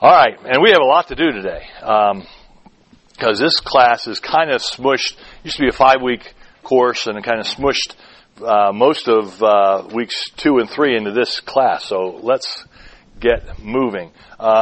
All right, and we have a lot to do today because this class is kind of smushed. It used to be a 5-week course, and it kind of smushed most of weeks 2 and 3 into this class. So let's get moving.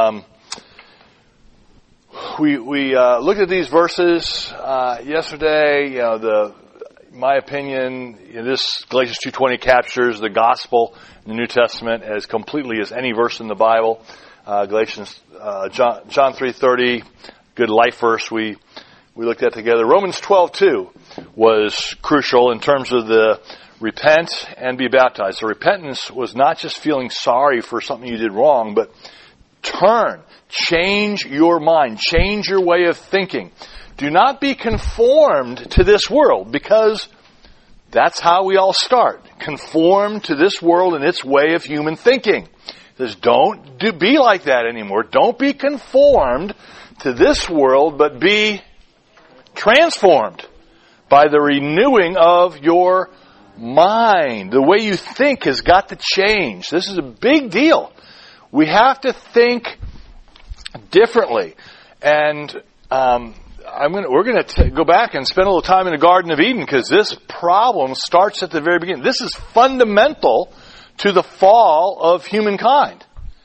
We looked at these verses yesterday. In my opinion, this Galatians 2:20 captures the gospel in the New Testament as completely as any verse in the Bible. John 3:30, good life verse we looked at together. Romans 12:2 was crucial in terms of the repent and be baptized. So repentance was not just feeling sorry for something you did wrong, but turn, change your mind, change your way of thinking. Do not be conformed to this world, because that's how we all start. Conform to this world and its way of human thinking. It says, don't be like that anymore. Don't be conformed to this world, but be transformed by the renewing of your mind. The way you think has got to change. This is a big deal. We have to think differently. And we're going to go back and spend a little time in the Garden of Eden, because this problem starts at the very beginning. This is fundamental to the fall of humankind.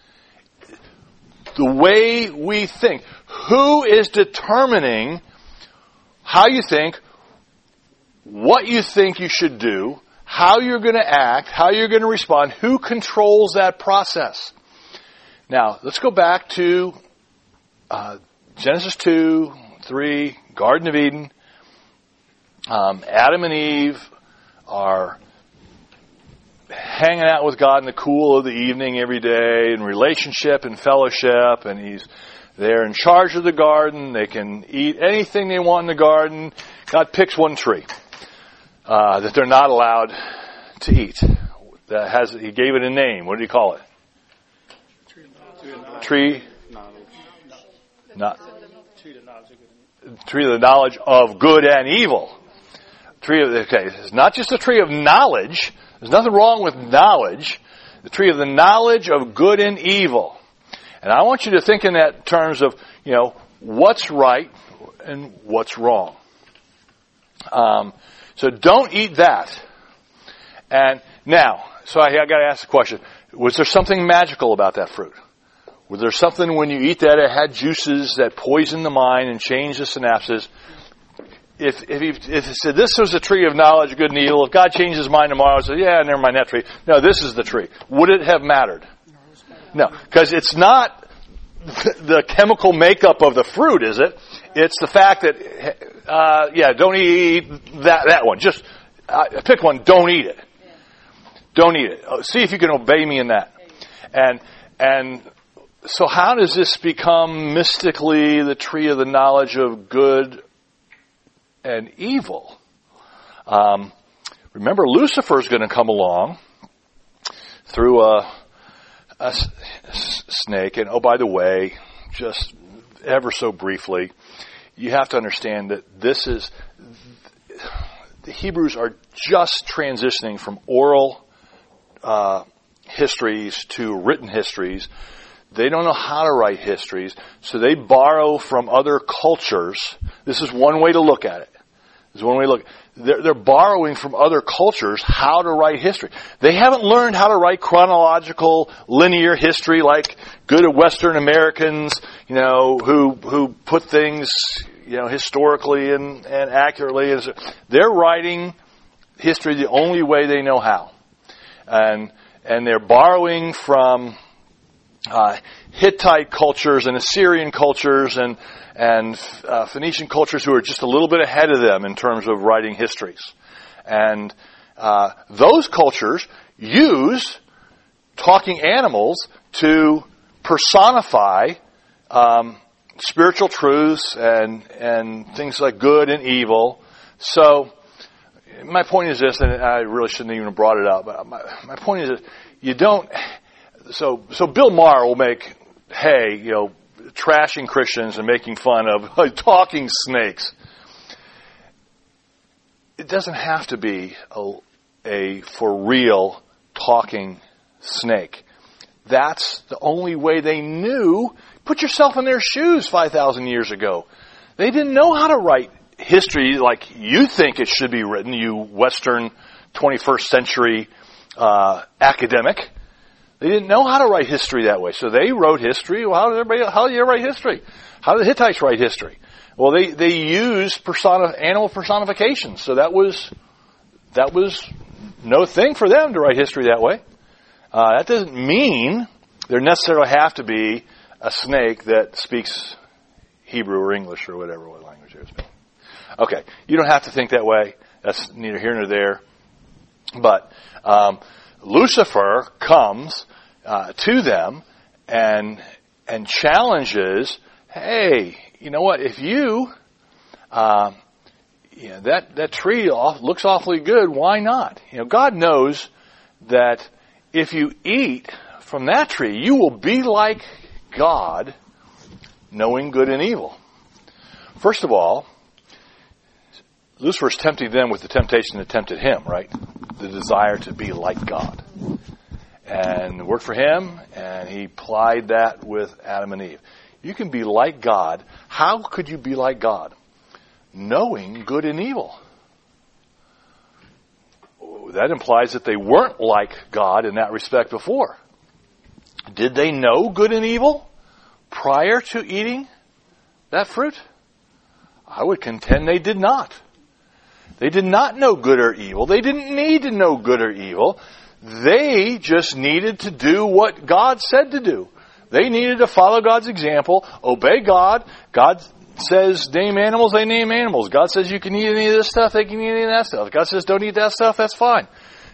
The way we think. Who is determining how you think, what you think you should do, how you're going to act, how you're going to respond? Who controls that process? Now, let's go back to Genesis 2, 3, Garden of Eden. Adam and Eve are hanging out with God in the cool of the evening every day, in relationship and fellowship, and they're in charge of the garden. They can eat anything they want in the garden. God picks one tree that they're not allowed to eat. He gave it a name. What did he call it? Tree of the knowledge of good and evil. It's not just a tree of knowledge. There's nothing wrong with knowledge. The tree of the knowledge of good and evil. And I want you to think in that terms of, what's right and what's wrong. So don't eat that. And now, so I got to ask the question, was there something magical about that fruit? Was there something when you eat that, it had juices that poison the mind and change the synapses? If he said this was a tree of knowledge, good and evil, if God changed his mind tomorrow and said, yeah, never mind that tree. No, this is the tree. Would it have mattered? No, because it's not the chemical makeup of the fruit, is it? It's the fact that, don't eat that one. Just pick one, don't eat it. Don't eat it. See if you can obey me in that. And so how does this become mystically the tree of the knowledge of good and evil? Remember, Lucifer's going to come along through a snake. And, oh, by the way, just ever so briefly, you have to understand that the Hebrews are just transitioning from oral histories to written histories. They don't know how to write histories, so they borrow from other cultures. This is one way to look at it. They're borrowing from other cultures how to write history. They haven't learned how to write chronological, linear history like good Western Americans, who put things, historically and accurately. They're writing history the only way they know how. And they're borrowing from Hittite cultures and Assyrian cultures and Phoenician cultures who are just a little bit ahead of them in terms of writing histories. And those cultures use talking animals to personify spiritual truths and things like good and evil. So my point is this, and I really shouldn't even have brought it up, but my point is that you don't... So Bill Maher will make hay, trashing Christians and making fun of talking snakes. It doesn't have to be a for real talking snake. That's the only way they knew Put yourself in their shoes 5,000 years ago. They didn't know how to write history like you think it should be written, you Western 21st century academic. They didn't know how to write history that way. So they wrote history. Well, how did you write history? How did the Hittites write history? Well, they used animal personifications. So that was no thing for them to write history that way. That doesn't mean there necessarily have to be a snake that speaks Hebrew or English or whatever what language it is. Okay, you don't have to think that way. That's neither here nor there. But Lucifer comes to them and challenges, hey, you know what? If that tree looks awfully good, why not? God knows that if you eat from that tree, you will be like God, knowing good and evil. First of all, Lucifer's tempting them with the temptation that tempted him, right? The desire to be like God. And it worked for him, and he plied that with Adam and Eve. You can be like God. How could you be like God? Knowing good and evil. That implies that they weren't like God in that respect before. Did they know good and evil prior to eating that fruit? I would contend they did not. They did not know good or evil. They didn't need to know good or evil. They just needed to do what God said to do. They needed to follow God's example, obey God. God says name animals, they name animals. God says you can eat any of this stuff, they can eat any of that stuff. God says don't eat that stuff, that's fine.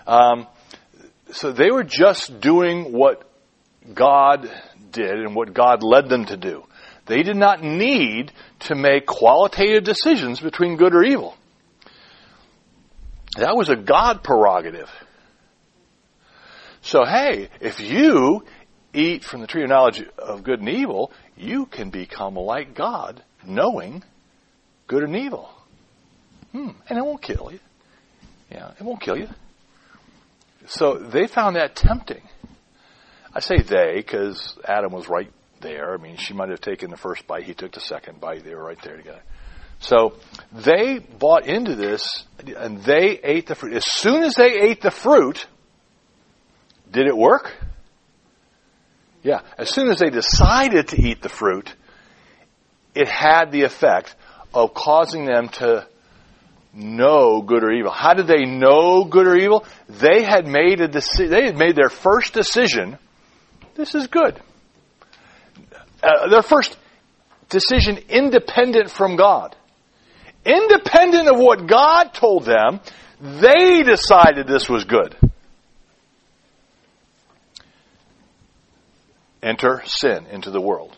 So they were just doing what God did and what God led them to do. They did not need to make qualitative decisions between good or evil. That was a God prerogative. So hey, if you eat from the tree of knowledge of good and evil, you can become like God, knowing good and evil. And it won't kill you. Yeah, it won't kill you. So they found that tempting. I say they because Adam was right there. I mean, she might have taken the first bite. He took the second bite. They were right there together. So they bought into this, and they ate the fruit. As soon as they ate the fruit, did it work? Yeah. As soon as they decided to eat the fruit, it had the effect of causing them to know good or evil. How did they know good or evil? They had made they had made their first decision. This is good. Their first decision independent from God. Independent of what God told them, they decided this was good. Enter sin into the world.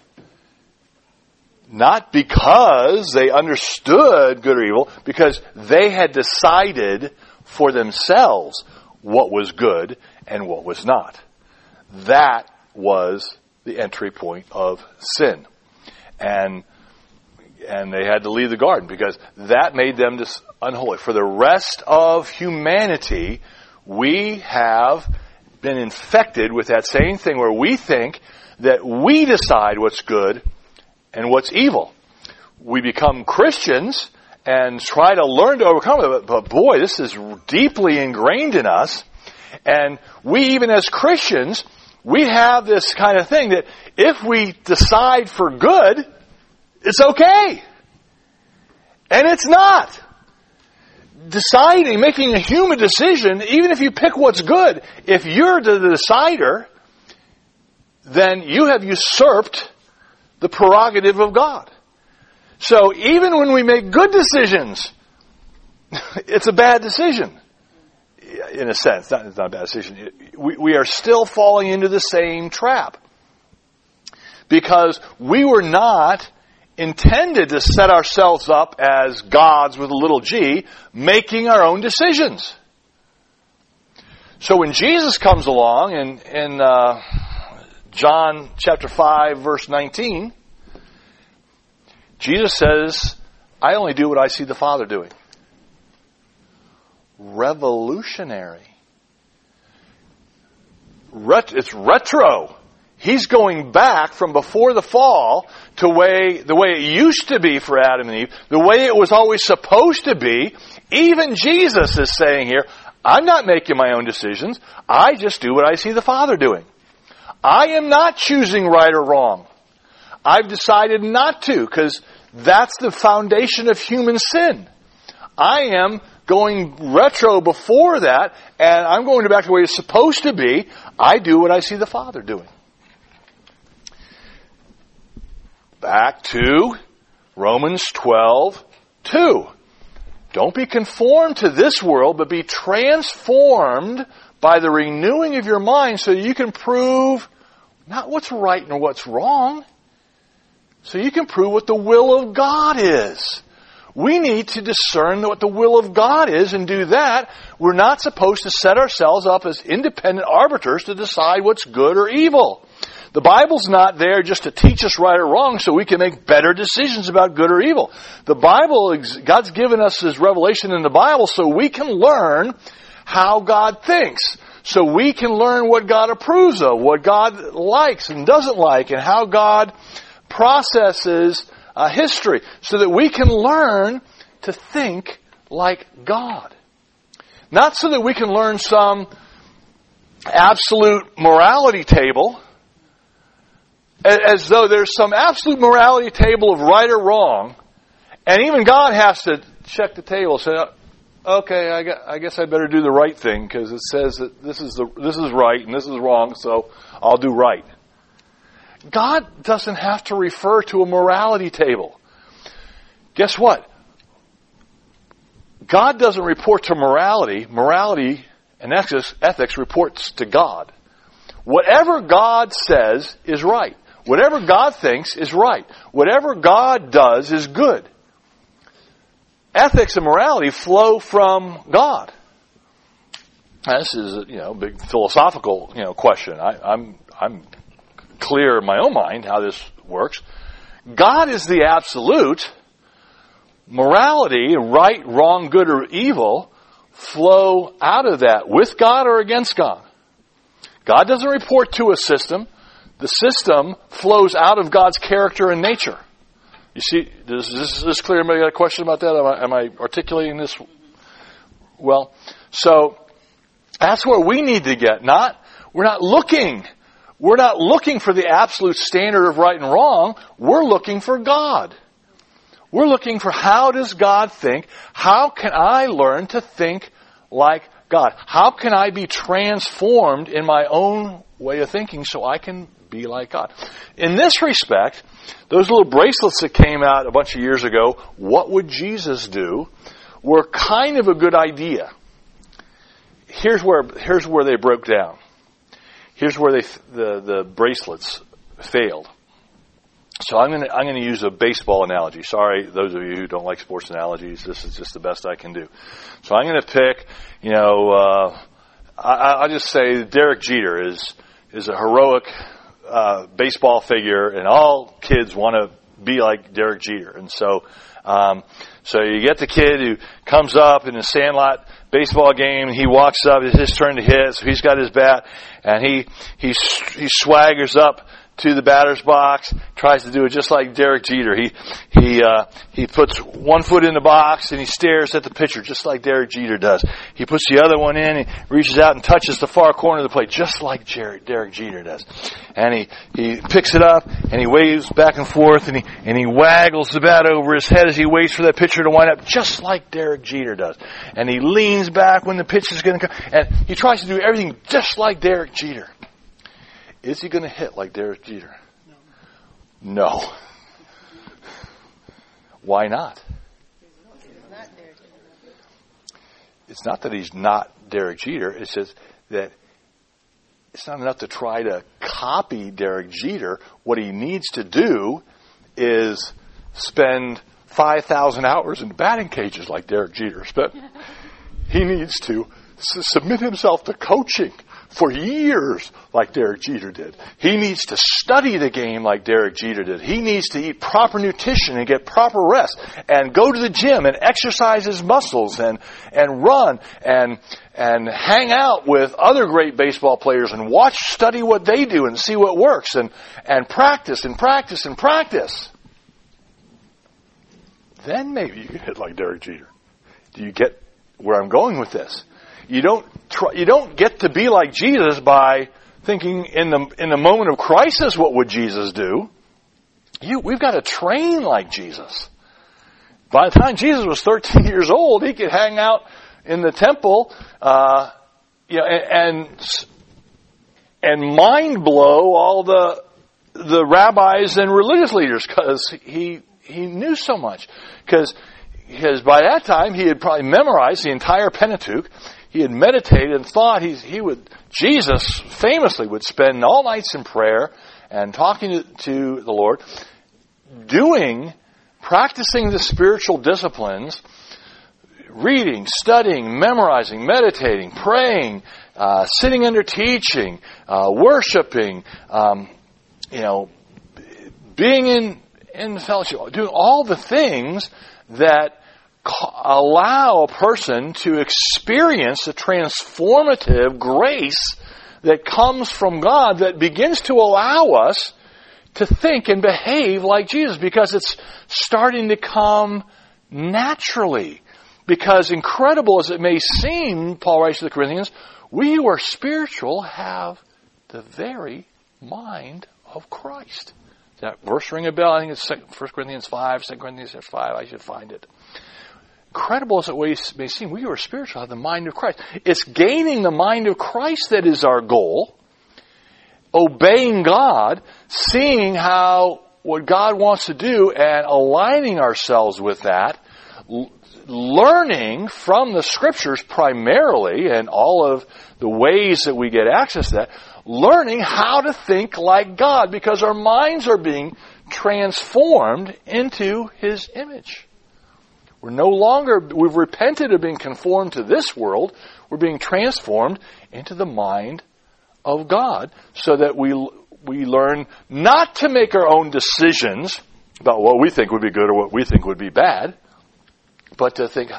Not because they understood good or evil, because they had decided for themselves what was good and what was not. That was the entry point of sin. And they had to leave the garden because that made them just unholy. For the rest of humanity, we have been infected with that same thing where we think that we decide what's good and what's evil. We become Christians and try to learn to overcome it, but boy, this is deeply ingrained in us. And we, even as Christians, we have this kind of thing that if we decide for good, it's okay. And it's not. Making a human decision, even if you pick what's good, if you're the decider, then you have usurped the prerogative of God. So even when we make good decisions, it's a bad decision. In a sense, it's not a bad decision. We are still falling into the same trap. Because we were not intended to set ourselves up as gods with a little g, making our own decisions. So when Jesus comes along in John chapter 5, verse 19, Jesus says, I only do what I see the Father doing. Revolutionary. It's retro. He's going back from before the fall to the way it used to be for Adam and Eve, the way it was always supposed to be. Even Jesus is saying here, I'm not making my own decisions. I just do what I see the Father doing. I am not choosing right or wrong. I've decided not to, because that's the foundation of human sin. I am going retro before that, and I'm going back to the way it's supposed to be. I do what I see the Father doing. Back to Romans 12:2. Don't be conformed to this world, but be transformed by the renewing of your mind so you can prove not what's right and what's wrong, so you can prove what the will of God is. We need to discern what the will of God is and do that. We're not supposed to set ourselves up as independent arbiters to decide what's good or evil. The Bible's not there just to teach us right or wrong so we can make better decisions about good or evil. The Bible, God's given us His revelation in the Bible so we can learn how God thinks. So we can learn what God approves of, what God likes and doesn't like, and how God processes history, so that we can learn to think like God. Not so that we can learn some absolute morality table, as though there's some absolute morality table of right or wrong, and even God has to check the table and say, okay, I guess I better do the right thing because it says that this is right and this is wrong, so I'll do right. God doesn't have to refer to a morality table. Guess what? God doesn't report to morality. Morality and ethics reports to God. Whatever God says is right. Whatever God thinks is right. Whatever God does is good. Ethics and morality flow from God. Now, this is a big philosophical question. I'm clear in my own mind how this works. God is the absolute. Morality, right, wrong, good, or evil, flow out of that with God or against God. God doesn't report to a system. The system flows out of God's character and nature. You see, is this clear? Anybody got a question about that? Am I articulating this well? So that's where we need to get. We're not looking for the absolute standard of right and wrong. We're looking for God. We're looking for how does God think? How can I learn to think like God? How can I be transformed in my own way of thinking so I can be like God? In this respect, those little bracelets that came out a bunch of years ago, what would Jesus do, were kind of a good idea. Here's where they broke down. Here's where the bracelets failed. So I'm going to use a baseball analogy. Sorry, those of you who don't like sports analogies. This is just the best I can do. So I'm going to pick. I'll just say Derek Jeter is a heroic baseball figure, and all kids want to be like Derek Jeter. And so you get the kid who comes up in a sandlot baseball game, and he walks up. It's his turn to hit, so he's got his bat, and he swaggers up to the batter's box, tries to do it just like Derek Jeter. He puts one foot in the box and he stares at the pitcher just like Derek Jeter does. He puts the other one in, and reaches out and touches the far corner of the plate just like Derek Jeter does. And he picks it up and he waves back and forth and he waggles the bat over his head as he waits for that pitcher to wind up just like Derek Jeter does. And he leans back when the pitch is going to come, and he tries to do everything just like Derek Jeter. Is he going to hit like Derek Jeter? No. Why not? It's not that he's not Derek Jeter. It's just that it's not enough to try to copy Derek Jeter. What he needs to do is spend 5,000 hours in batting cages like Derek Jeter spent. He needs to submit himself to coaching for years like Derek Jeter did. He needs to study the game like Derek Jeter did. He needs to eat proper nutrition and get proper rest and go to the gym and exercise his muscles and run and hang out with other great baseball players and study what they do and see what works and practice and practice and practice. Then maybe you can hit like Derek Jeter. Do you get where I'm going with this? You don't get to be like Jesus by thinking in the moment of crisis, what would Jesus do? We've got to train like Jesus. By the time Jesus was 13 years old, he could hang out in the temple, and mind blow all the rabbis and religious leaders because he knew so much. Because by that time he had probably memorized the entire Pentateuch. He had meditated and thought Jesus famously would spend all nights in prayer and talking to the Lord, practicing the spiritual disciplines, reading, studying, memorizing, meditating, praying, sitting under teaching, worshiping, being in fellowship, doing all the things that allow a person to experience the transformative grace that comes from God that begins to allow us to think and behave like Jesus, because it's starting to come naturally. Because incredible as it may seem, Paul writes to the Corinthians, we who are spiritual have the very mind of Christ. Does that verse ring a bell? I think it's 1 Corinthians 5, 2 Corinthians 5. I should find it. Incredible as it may seem, we who are spiritual have the mind of Christ. It's gaining the mind of Christ that is our goal. Obeying God, seeing what God wants to do and aligning ourselves with that. Learning from the Scriptures primarily and all of the ways that we get access to that. Learning how to think like God because our minds are being transformed into His image. We've repented of being conformed to this world. We're being transformed into the mind of God so that we learn not to make our own decisions about what we think would be good or what we think would be bad, but to think,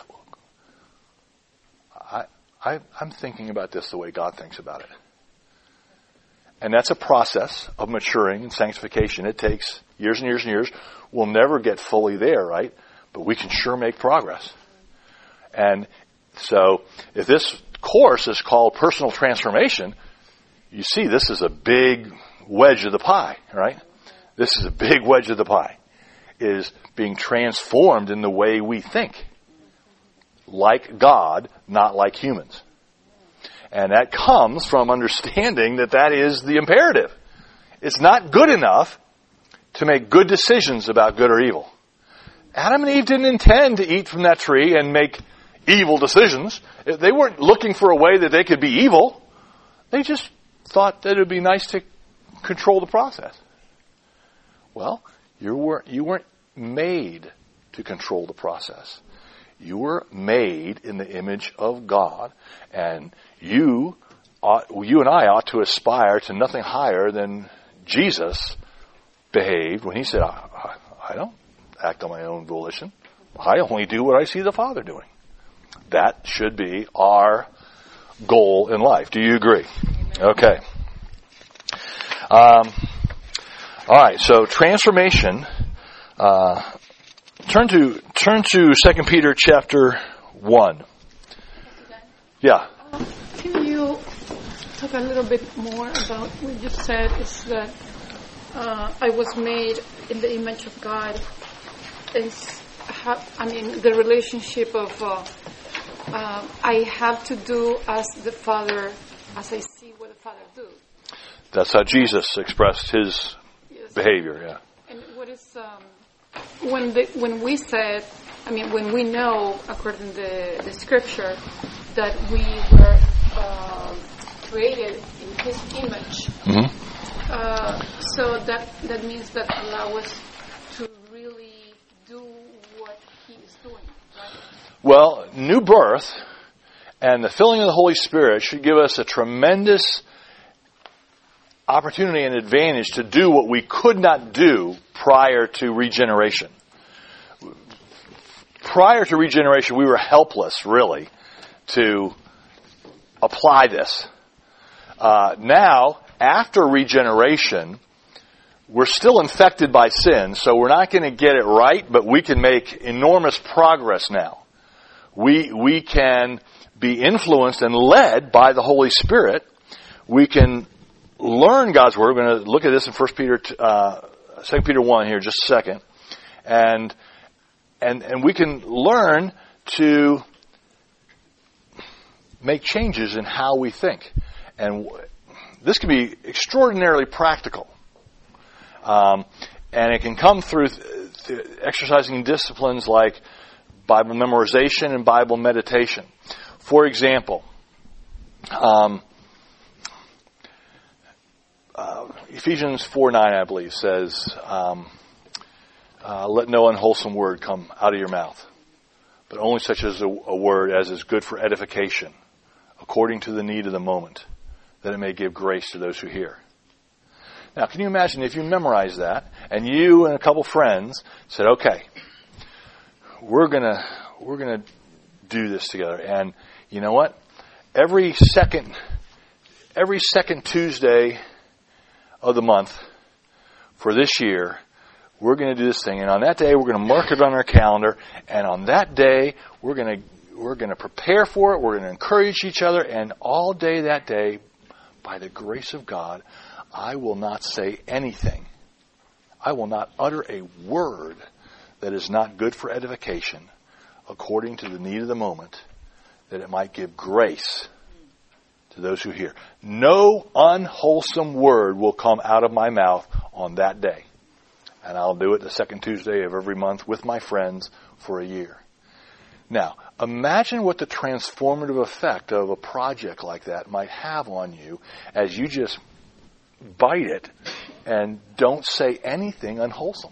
I'm thinking about this the way God thinks about it. And that's a process of maturing and sanctification. It takes years and years and years. We'll never get fully there, right? But we can sure make progress. And so if this course is called personal transformation, you see this is a big wedge of the pie, right? This is a big wedge of the pie, is being transformed in the way we think. Like God, not like humans. And that comes from understanding that is the imperative. It's not good enough to make good decisions about good or evil. Adam and Eve didn't intend to eat from that tree and make evil decisions. They weren't looking for a way that they could be evil. They just thought that it would be nice to control the process. Well, you weren't made to control the process. You were made in the image of God, and you and I ought to aspire to nothing higher than Jesus behaved when He said, I don't act on my own volition. I only do what I see the Father doing. That should be our goal in life. Do you agree? Okay. All right. So transformation. Turn to 2 Peter chapter 1. Yeah. Can you talk a little bit more about what you said? Is that I was made in the image of God. The relationship of I have to do as the Father, as I see what the Father do. That's how Jesus expressed His behavior. Yeah. And what is when we said, when we know according to the Scripture that we were created in His image. Mm-hmm. So that means that allow us to really do what He is doing, right? Well, new birth And the filling of the Holy Spirit should give us a tremendous opportunity and advantage to do what we could not do prior to regeneration. Prior to regeneration, we were helpless, really, to apply this. Now, after regeneration, we're still infected by sin, so we're not going to get it right, but we can make enormous progress now. We can be influenced and led by the Holy Spirit. We can learn God's Word. We're going to look at this in 2 Peter 1 here in just a second. And we can learn to make changes in how we think. And this can be extraordinarily practical. And it can come through exercising disciplines like Bible memorization and Bible meditation. For example, Ephesians 4:9, I believe, says, let no unwholesome word come out of your mouth, but only such as a word as is good for edification, according to the need of the moment, that it may give grace to those who hear. Now, can you imagine if you memorized that, and you and a couple friends said, okay, we're gonna do this together, and you know what? Every second Tuesday of the month for this year, we're going to do this thing, and on that day we're going to mark it on our calendar, and on that day we're going to prepare for it. We're going to encourage each other, and all day that day, by the grace of God, I will not say anything. I will not utter a word that is not good for edification, according to the need of the moment, that it might give grace to those who hear. No unwholesome word will come out of my mouth on that day. And I'll do it the second Tuesday of every month with my friends for a year. Now, imagine what the transformative effect of a project like that might have on you as you just bite it and don't say anything unwholesome.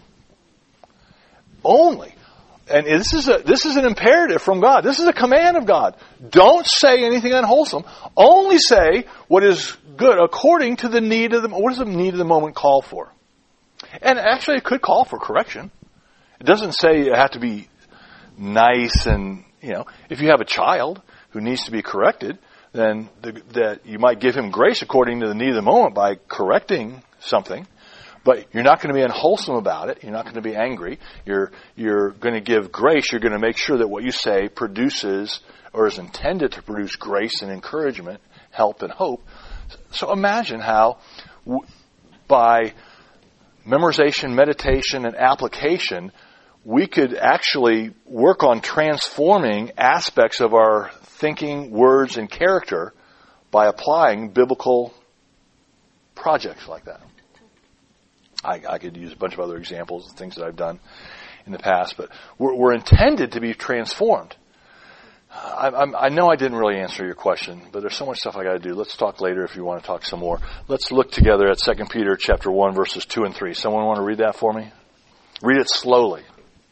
Only. And this is an imperative from God. This is a command of God. Don't say anything unwholesome. Only say what is good according to the need of the moment. What does the need of the moment call for? And actually it could call for correction. It doesn't say you have to be nice and, if you have a child who needs to be corrected, then that you might give him grace according to the need of the moment by correcting something. But you're not going to be unwholesome about it. You're not going to be angry. You're going to give grace. You're going to make sure that what you say produces or is intended to produce grace and encouragement, help and hope. So imagine how by memorization, meditation, and application, we could actually work on transforming aspects of our thinking, words, and character by applying biblical projects like that. I could use a bunch of other examples of things that I've done in the past, but we're intended to be transformed. I know I didn't really answer your question, but there's so much stuff I got to do. Let's talk later if you want to talk some more. Let's look together at 2 Peter chapter 1, verses 2 and 3. Someone want to read that for me? Read it slowly.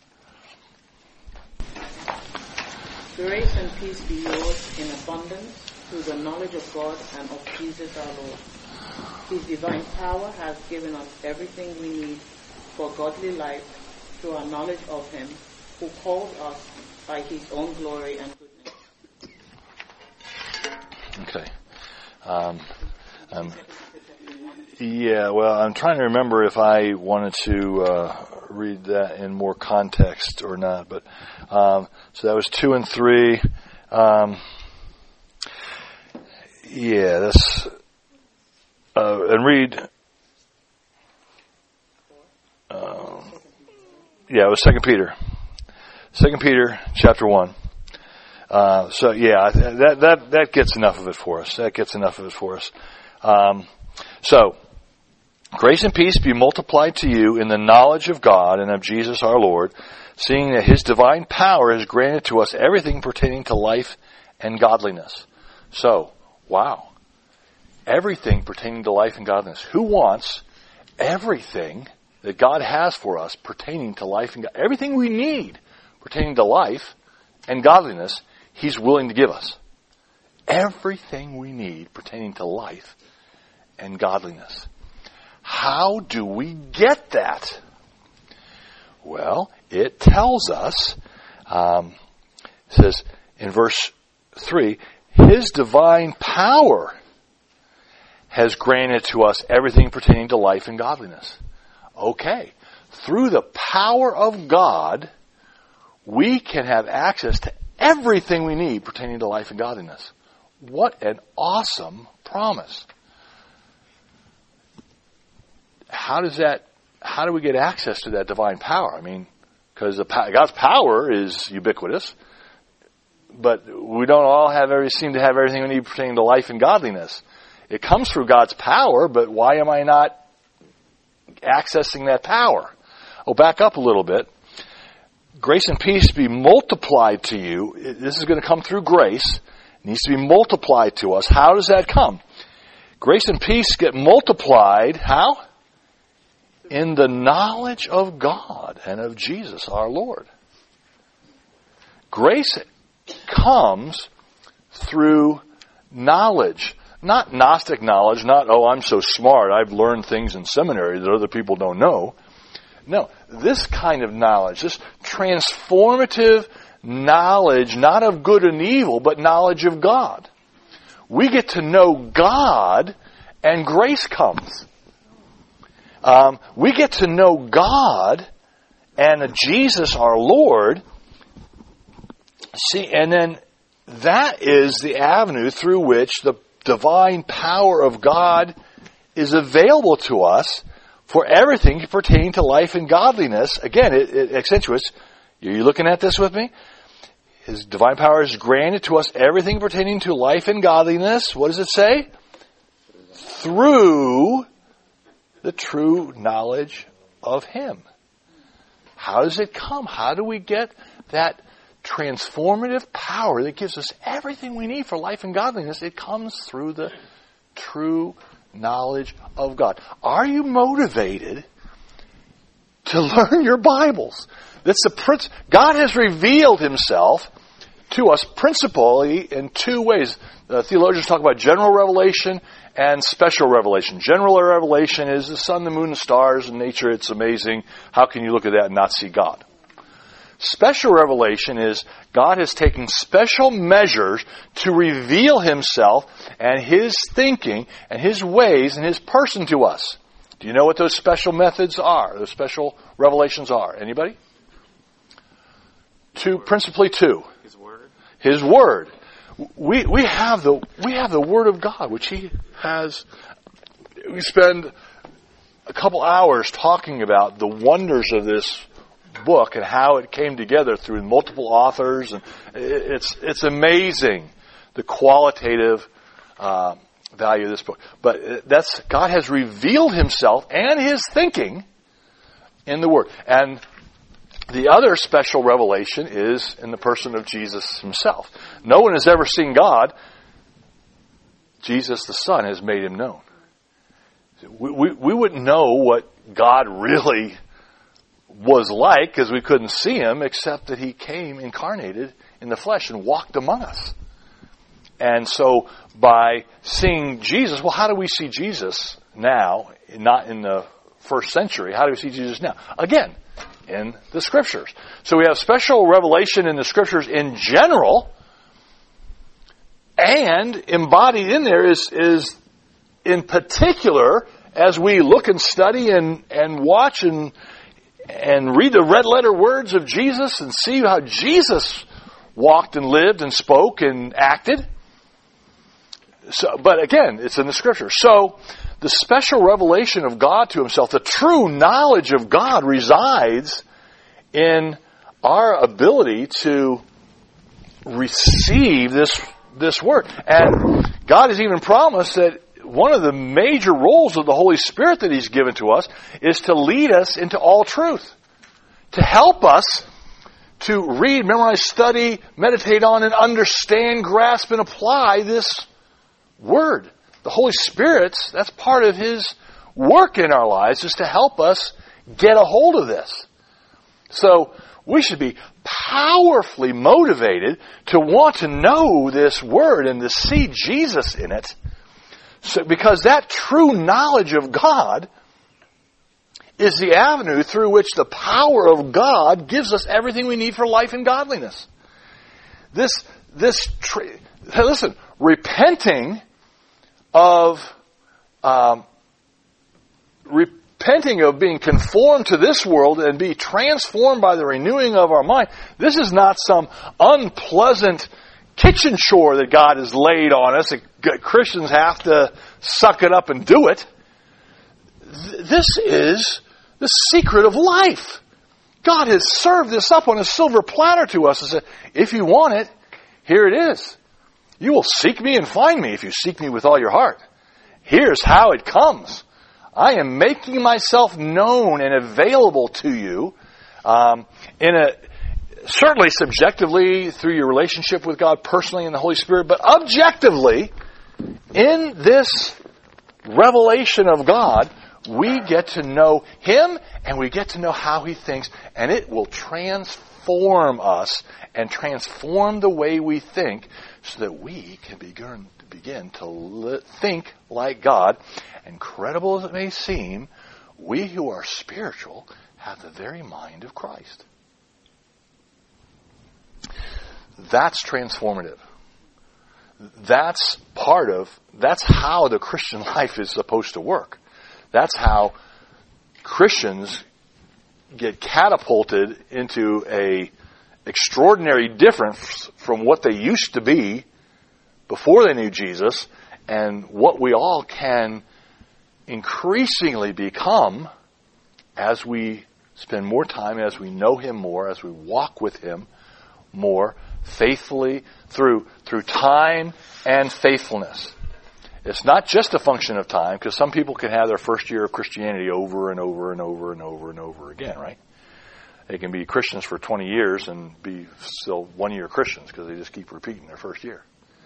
Grace and peace be yours in abundance through the knowledge of God and of Jesus our Lord. His divine power has given us everything we need for godly life through our knowledge of Him who called us by His own glory and goodness. Okay. I'm trying to remember if I wanted to read that in more context or not. But so that was 2 and 3. That's and read. It was 2 Peter. 2 Peter chapter 1. That gets enough of it for us. So, grace and peace be multiplied to you in the knowledge of God and of Jesus our Lord, seeing that His divine power has granted to us everything pertaining to life and godliness. So, wow. Everything pertaining to life and godliness. Who wants everything that God has for us pertaining to life and godliness? Everything we need pertaining to life and godliness, He's willing to give us. everything we need pertaining to life and godliness. How do we get that? Well, it tells us, it says in verse 3, His divine power has granted to us everything pertaining to life and godliness. Okay. Through the power of God, we can have access to everything we need pertaining to life and godliness. What an awesome promise. How do we get access to that divine power? I mean, because God's power is ubiquitous, but we don't all seem to have everything we need pertaining to life and godliness. It comes through God's power, but why am I not accessing that power? Oh, back up a little bit. Grace and peace be multiplied to you. This is going to come through grace. It needs to be multiplied to us. How does that come? Grace and peace get multiplied, how? In the knowledge of God and of Jesus our Lord. Grace comes through knowledge. Not Gnostic knowledge, not, oh, I'm so smart, I've learned things in seminary that other people don't know. No, this kind of knowledge, this transformative knowledge, not of good and evil, but knowledge of God. We get to know God, and grace comes. We get to know God and Jesus our Lord. See, and then that is the avenue through which the divine power of God is available to us for everything pertaining to life and godliness. Again, it accentuates. Are you looking at this with me? His divine power is granted to us everything pertaining to life and godliness. What does it say? Through the true knowledge of Him. How does it come? How do we get that transformative power that gives us everything we need for life and godliness? It comes through the true knowledge of God. Are you motivated to learn your Bibles? That's the God has revealed Himself to us principally in two ways. The theologians talk about general revelation and special revelation. General revelation is the sun, the moon, the stars, and nature. It's amazing. How can you look at that and not see God? Special revelation is God has taken special measures to reveal Himself and His thinking and His ways and His person to us. Do you know what those special methods are? Those special revelations are? Anybody? Principally two. His Word. His Word. We have the Word of God, which He has. We spend a couple hours talking about the wonders of this book and how it came together through multiple authors, and it's amazing the qualitative value of this book. But God has revealed Himself and His thinking in the Word. And the other special revelation is in the person of Jesus Himself. No one has ever seen God. Jesus the Son has made Him known. We wouldn't know what God really was like because we couldn't see Him, except that He came incarnated in the flesh and walked among us. And so by seeing Jesus, well, how do we see Jesus now? Not in the first century. How do we see Jesus now? Again, in the Scriptures. So we have special revelation in the Scriptures in general, and embodied in there is in particular, as we look and study and watch and read the red letter words of Jesus and see how Jesus walked and lived and spoke and acted. So, but again, it's in the Scriptures. So the special revelation of God to Himself, the true knowledge of God, resides in our ability to receive this Word. And God has even promised that one of the major roles of the Holy Spirit that He's given to us is to lead us into all truth. To help us to read, memorize, study, meditate on, and understand, grasp, and apply this Word. The Holy Spirit, that's part of His work in our lives, is to help us get a hold of this. So we should be powerfully motivated to want to know this Word and to see Jesus in it. So, because that true knowledge of God is the avenue through which the power of God gives us everything we need for life and godliness. Listen, repenting of being conformed to this world and be transformed by the renewing of our mind, this is not some unpleasant kitchen chore that God has laid on us. Christians have to suck it up and do it. This is the secret of life. God has served this up on a silver platter to us and said, if you want it, here it is. You will seek me and find me if you seek me with all your heart. Here's how it comes. I am making myself known and available to you, certainly subjectively through your relationship with God personally in the Holy Spirit, but objectively in this revelation of God, we get to know Him and we get to know how He thinks, and it will transform us and transform the way we think so that we can begin to think like God. Incredible as it may seem, we who are spiritual have the very mind of Christ. That's transformative. That's how the Christian life is supposed to work. That's how Christians get catapulted into a extraordinary difference from what they used to be before they knew Jesus, and what we all can increasingly become as we spend more time, as we know Him more, as we walk with Him more faithfully through time and faithfulness. It's not just a function of time, because some people can have their first year of Christianity over and over and over and over and over again, right? They can be Christians for 20 years and be still one-year Christians because they just keep repeating their first year.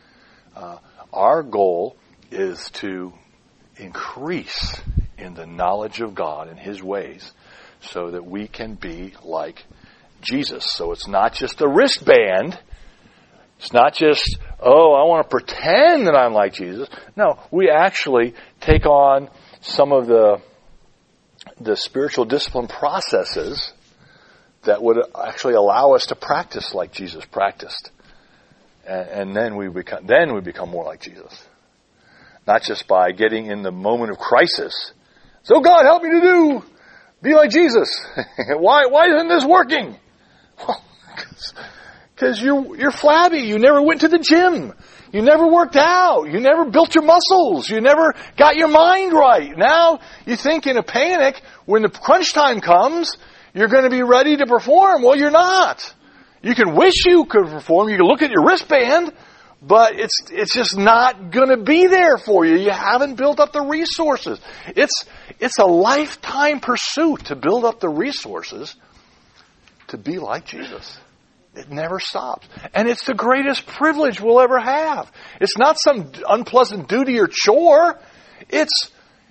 Our goal is to increase in the knowledge of God and His ways so that we can be like Jesus. So it's not just a wristband. It's not just, I want to pretend that I'm like Jesus. No, we actually take on some of the spiritual discipline processes that would actually allow us to practice like Jesus practiced. And then we become more like Jesus. Not just by getting in the moment of crisis. So God, help me to be like Jesus. Why isn't this working? Well, because you're flabby. You never went to the gym. You never worked out. You never built your muscles. You never got your mind right. Now you think in a panic when the crunch time comes, you're going to be ready to perform. Well, you're not. You can wish you could perform. You can look at your wristband, but it's just not going to be there for you. You haven't built up the resources. It's a lifetime pursuit to build up the resources to be like Jesus. It never stops. And it's the greatest privilege we'll ever have. It's not some unpleasant duty or chore. It's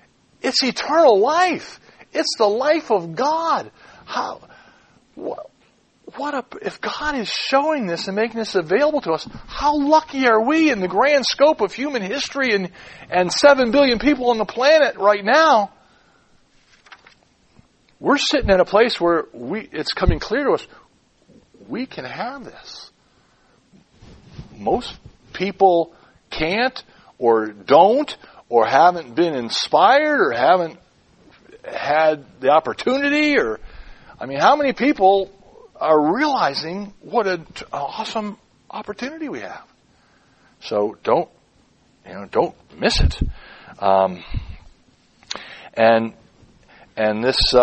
eternal life. It's the life of God. If God is showing this and making this available to us, how lucky are we in the grand scope of human history and 7 billion people on the planet right now? We're sitting in a place where it's coming clear to us, we can have this. Most people can't or don't or haven't been inspired or haven't had the opportunity how many people are realizing what an awesome opportunity we have? So don't miss it. And this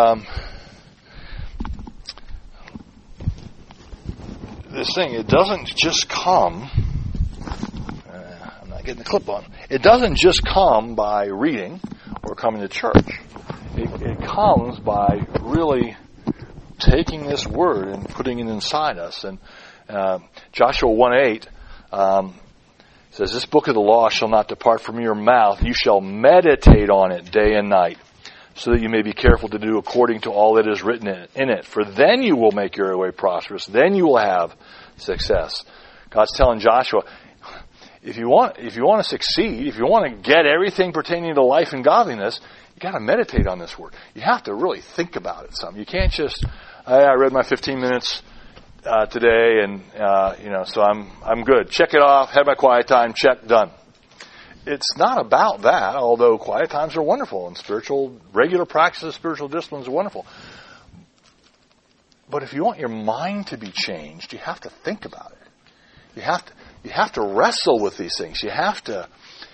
thing, it doesn't just come. I'm not getting the clip on. It doesn't just come by reading or coming to church. It comes by really taking this word and putting it inside us. And Joshua 1:8 says, "This book of the law shall not depart from your mouth. You shall meditate on it day and night, so that you may be careful to do according to all that is written in it. For then you will make your way prosperous. Then you will have success. God's telling Joshua, if you want to succeed, if you want to get everything pertaining to life and godliness, you got to meditate on this word. You have to really think about it some. You can't just, I read my 15 minutes today, and so I'm good. Check it off. Had my quiet time. Check. Done. It's not about that. Although quiet times are wonderful, and regular practice of spiritual disciplines are wonderful. But if you want your mind to be changed, you have to think about it. You have to wrestle with these things. You have to,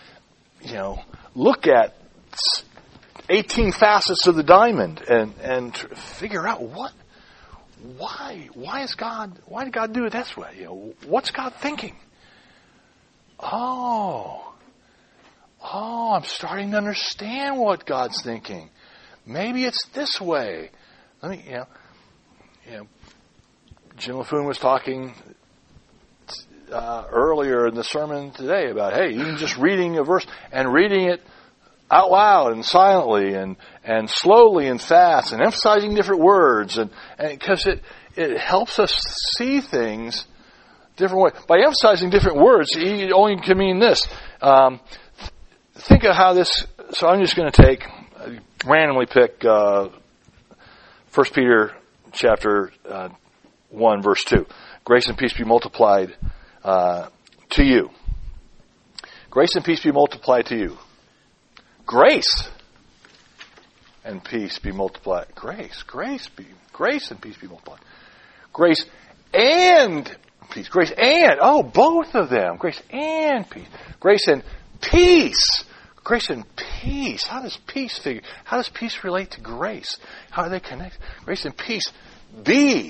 look at 18 facets of the diamond and figure out why did God do it this way? What's God thinking? Oh, I'm starting to understand what God's thinking. Maybe it's this way. Jim LaFoon was talking earlier in the sermon today about, hey, even just reading a verse and reading it out loud and silently and slowly and fast and emphasizing different words and because it helps us see things different ways. By emphasizing different words, it only can mean this. Think of how this. So I'm just going to randomly pick 1 Peter chapter 1 verse 2. Grace and peace be multiplied to you. Grace and peace be multiplied to you. Grace and peace be multiplied. Grace and peace be multiplied. Grace and peace. Grace and, both of them. Grace and peace. Grace and peace. Grace and peace. How does peace relate to grace? How are they connected? Grace and peace be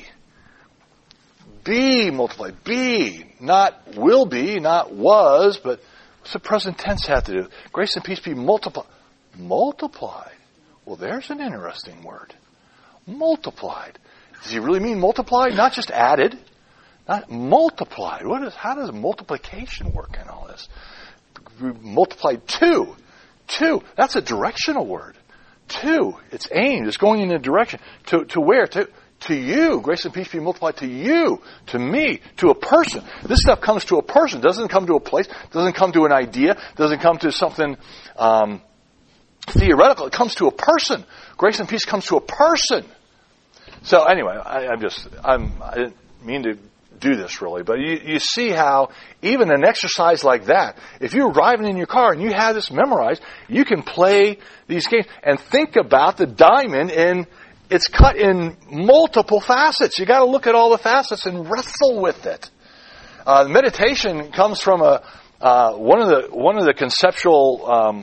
multiplied. Be, not will be, not was, but what's the present tense have to do? Grace and peace be multiplied. Multiplied. Well, there's an interesting word. Multiplied. Does he really mean multiplied? Not just added. Not multiplied. How does multiplication work in all this? Multiplied two. That's a directional word. Two. It's aimed. It's going in a direction. To where? To you. Grace and peace be multiplied to you, to me, to a person. This stuff comes to a person. Doesn't come to a place. Doesn't come to an idea. Doesn't come to something theoretical. It comes to a person. Grace and peace comes to a person. So anyway, I didn't mean to do this really, but you see how even an exercise like that, if you're driving in your car and you have this memorized, you can play these games and think about the diamond and it's cut in multiple facets. You got to look at all the facets and wrestle with it. Meditation comes from one of the conceptual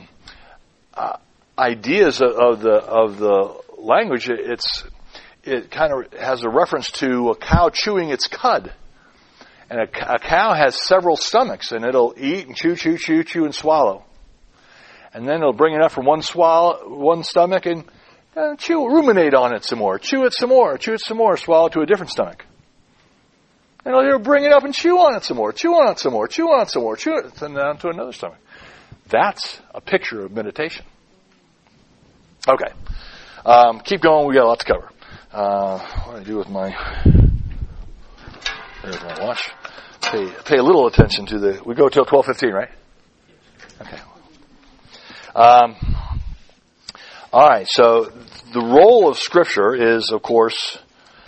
ideas of the language. It kind of has a reference to a cow chewing its cud. And a cow has several stomachs, and it'll eat and chew, and swallow. And then it'll bring it up from one stomach and ruminate on it some more, chew it some more, swallow it to a different stomach. And it'll bring it up and chew on it some more, chew it and down to another stomach. That's a picture of meditation. Okay. Keep going, we got a lot to cover. What do I do with there's my watch. Pay a little attention to we go till 12:15, right? Okay. All right, so the role of Scripture is, of course,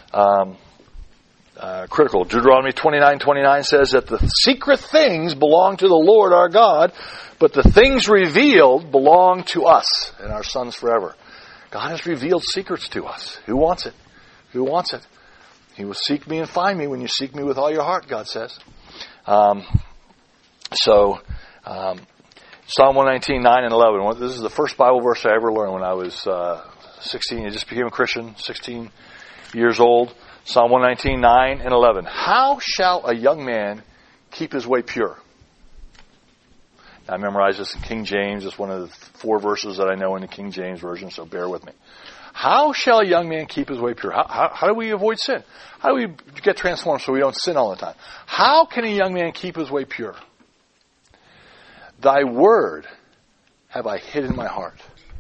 critical. Deuteronomy 29:29 says that the secret things belong to the Lord our God, but the things revealed belong to us and our sons forever. God has revealed secrets to us. Who wants it? Who wants it? He will seek me and find me when you seek me with all your heart, God says. Psalm 119:9 and 11. This is the first Bible verse I ever learned when I was 16. I just became a Christian, 16 years old. Psalm 119:9 and 11. How shall a young man keep his way pure? Now, I memorized this in King James. It's one of the 4 verses that I know in the King James Version, so bear with me. How shall a young man keep his way pure? How do we avoid sin? How do we get transformed so we don't sin all the time? How can a young man keep his way pure? Thy word have I hid in my heart,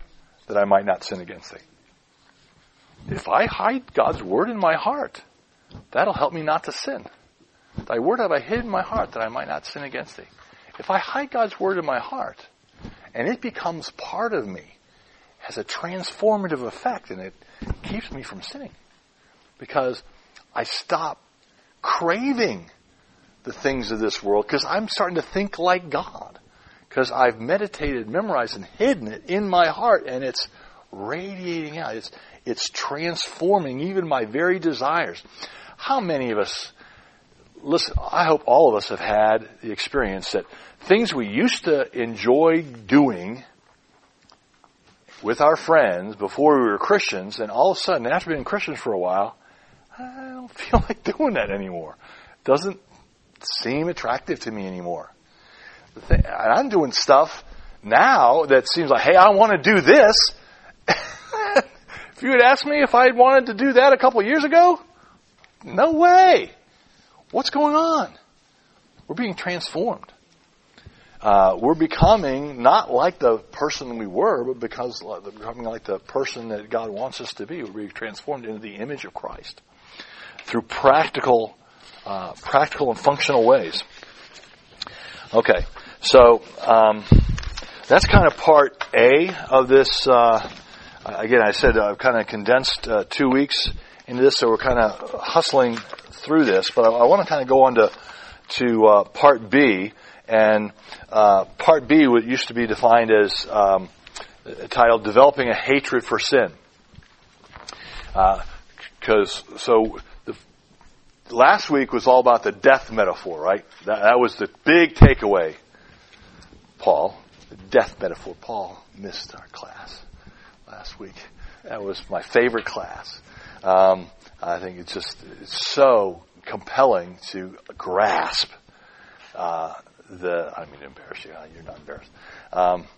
that I might not sin against thee. If I hide God's word in my heart, that'll help me not to sin. Thy word have I hid in my heart that I might not sin against thee. If I hide God's word in my heart, and it becomes part of me, has a transformative effect, and it keeps me from sinning. Because I stop craving the things of this world, because I'm starting to think like God. Because I've meditated, memorized, and hidden it in my heart, and it's radiating out. It's transforming even my very desires. How many of us, listen, I hope all of us have had the experience that things we used to enjoy doing with our friends before we were Christians, and all of a sudden, after being Christians for a while, I don't feel like doing that anymore. It doesn't seem attractive to me anymore. And I'm doing stuff now that seems like, hey, I want to do this. If you had asked me if I had wanted to do that a couple of years ago, no way. What's going on? We're being transformed. We're becoming not like the person we were, but becoming like the person that God wants us to be. We're being transformed into the image of Christ through practical and functional ways. Okay, so that's kind of part A of this. Again, I said I've kind of condensed 2 weeks into this, so we're kind of hustling through this. But I want to kind of go on to part B. And part B, what used to be defined as titled "Developing a Hatred for Sin." Last week was all about the death metaphor, right? That was the big takeaway. Paul, the death metaphor. Paul missed our class last week. That was my favorite class. I think it's so compelling to grasp I don't mean to embarrass you. You're not embarrassed.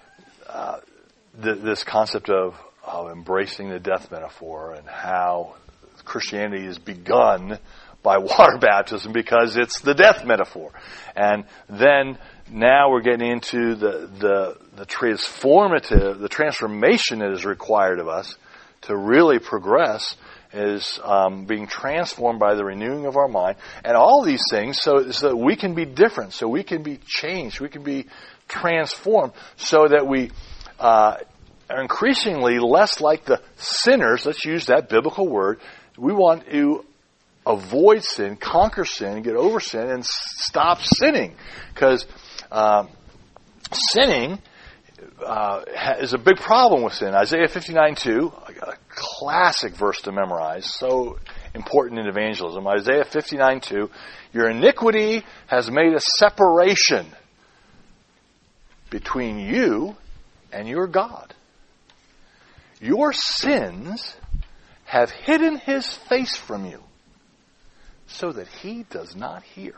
This concept of embracing the death metaphor and how Christianity is begun by water baptism because it's the death metaphor. And then now we're getting into the transformation that is required of us to really progress is being transformed by the renewing of our mind, and all these things so that we can be different, so we can be changed, we can be transformed, so that we are increasingly less like the sinners. Let's use that biblical word. We want to avoid sin, conquer sin, get over sin, and stop sinning, because sinning is a big problem with sin. Isaiah 59:2, a classic verse to memorize, so important in evangelism. Isaiah 59:2, your iniquity has made a separation between you and your God. Your sins have hidden his face from you so that he does not hear.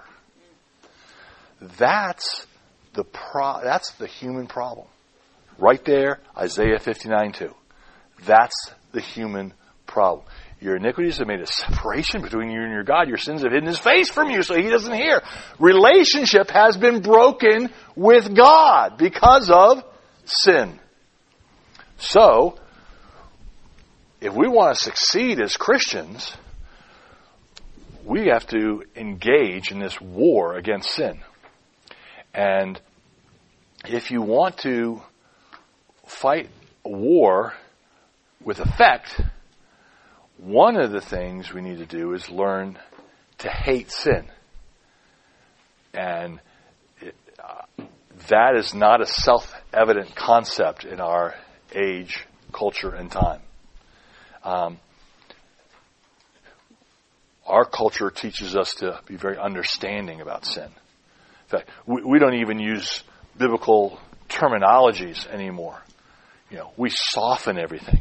That's the human problem. Right there, Isaiah 59:2. That's the human problem. Your iniquities have made a separation between you and your God. Your sins have hidden his face from you so he doesn't hear. Relationship has been broken with God because of sin. So, if we want to succeed as Christians, we have to engage in this war against sin. And if you want to fight a war with effect, one of the things we need to do is learn to hate sin. And that is not a self-evident concept in our age, culture, and time. Our culture teaches us to be very understanding about sin. In fact, we don't even use biblical terminologies anymore. We soften everything.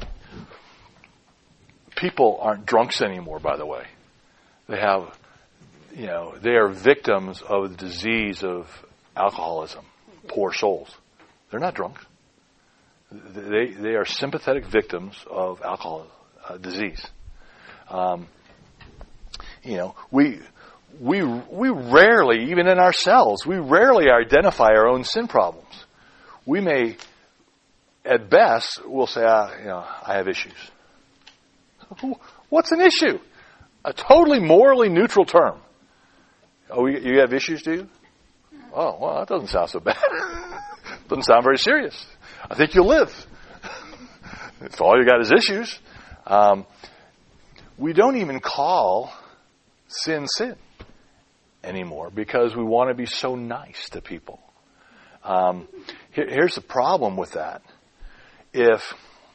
People aren't drunks anymore, by the way. They are victims of the disease of alcoholism. Poor souls. They're not drunk. They are sympathetic victims of alcohol disease. We rarely, even in ourselves, we rarely identify our own sin problems. We may at best, we'll say, I have issues. What's an issue? A totally morally neutral term. Oh, you have issues, do you? Oh, well, that doesn't sound so bad. Doesn't sound very serious. I think you'll live. If all you got is issues. We don't even call sin anymore because we want to be so nice to people. Here's the problem with that. If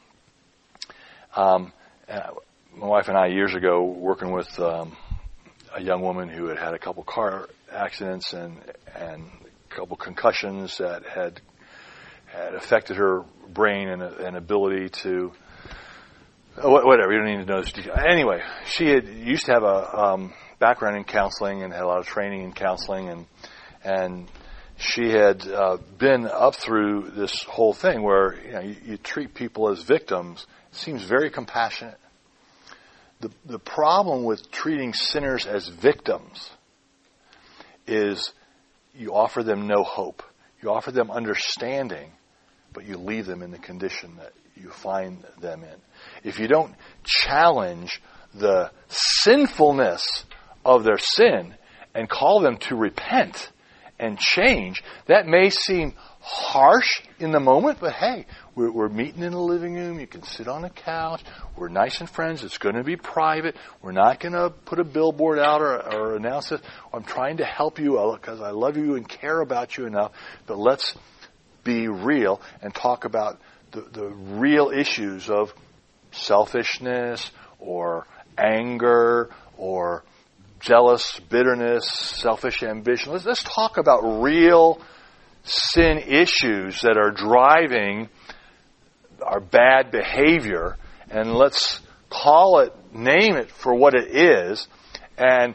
my wife and I years ago working with a young woman who had a couple car accidents and a couple concussions that had affected her brain and ability to whatever, you don't need to know this detail. Anyway, she used to have a background in counseling and had a lot of training in counseling, and she had been up through this whole thing where you treat people as victims. It seems very compassionate. The problem with treating sinners as victims is you offer them no hope. You offer them understanding, but you leave them in the condition that you find them in. If you don't challenge the sinfulness of their sin and call them to repent and change, that may seem harsh in the moment, but hey, we're meeting in the living room. You can sit on the couch. We're nice and friends. It's going to be private. We're not going to put a billboard out or announce it. I'm trying to help you because I love you and care about you enough, but let's be real and talk about the real issues of selfishness or anger or jealous, bitterness, selfish ambition. Let's talk about real sin issues that are driving our bad behavior, and let's name it for what it is, and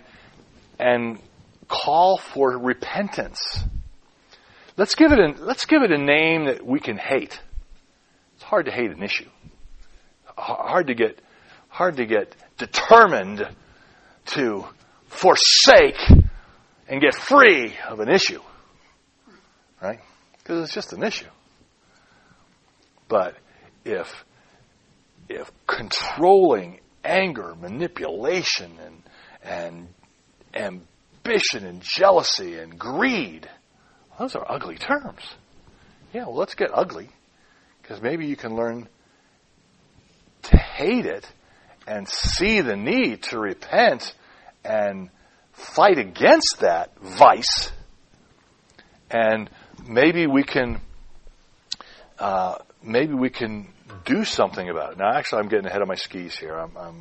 call for repentance. Let's give it a name that we can hate. It's hard to hate an issue. Hard to get determined to forsake and get free of an issue. Right? Because it's just an issue. But if controlling anger, manipulation, and ambition and jealousy and greed, those are ugly terms. Yeah, well, let's get ugly, because maybe you can learn to hate it and see the need to repent and fight against that vice, and maybe we can do something about it. Now, actually, I'm getting ahead of my skis here.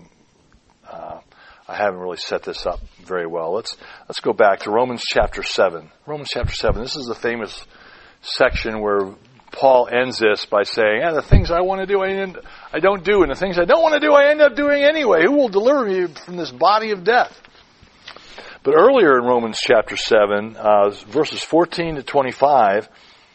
I haven't really set this up very well. Let's go back to Romans chapter 7. Romans chapter 7. This is the famous section where Paul ends this by saying, the things I want to do, I don't do, and the things I don't want to do, I end up doing anyway. Who will deliver me from this body of death? But earlier in Romans chapter 7, verses 14 to 25,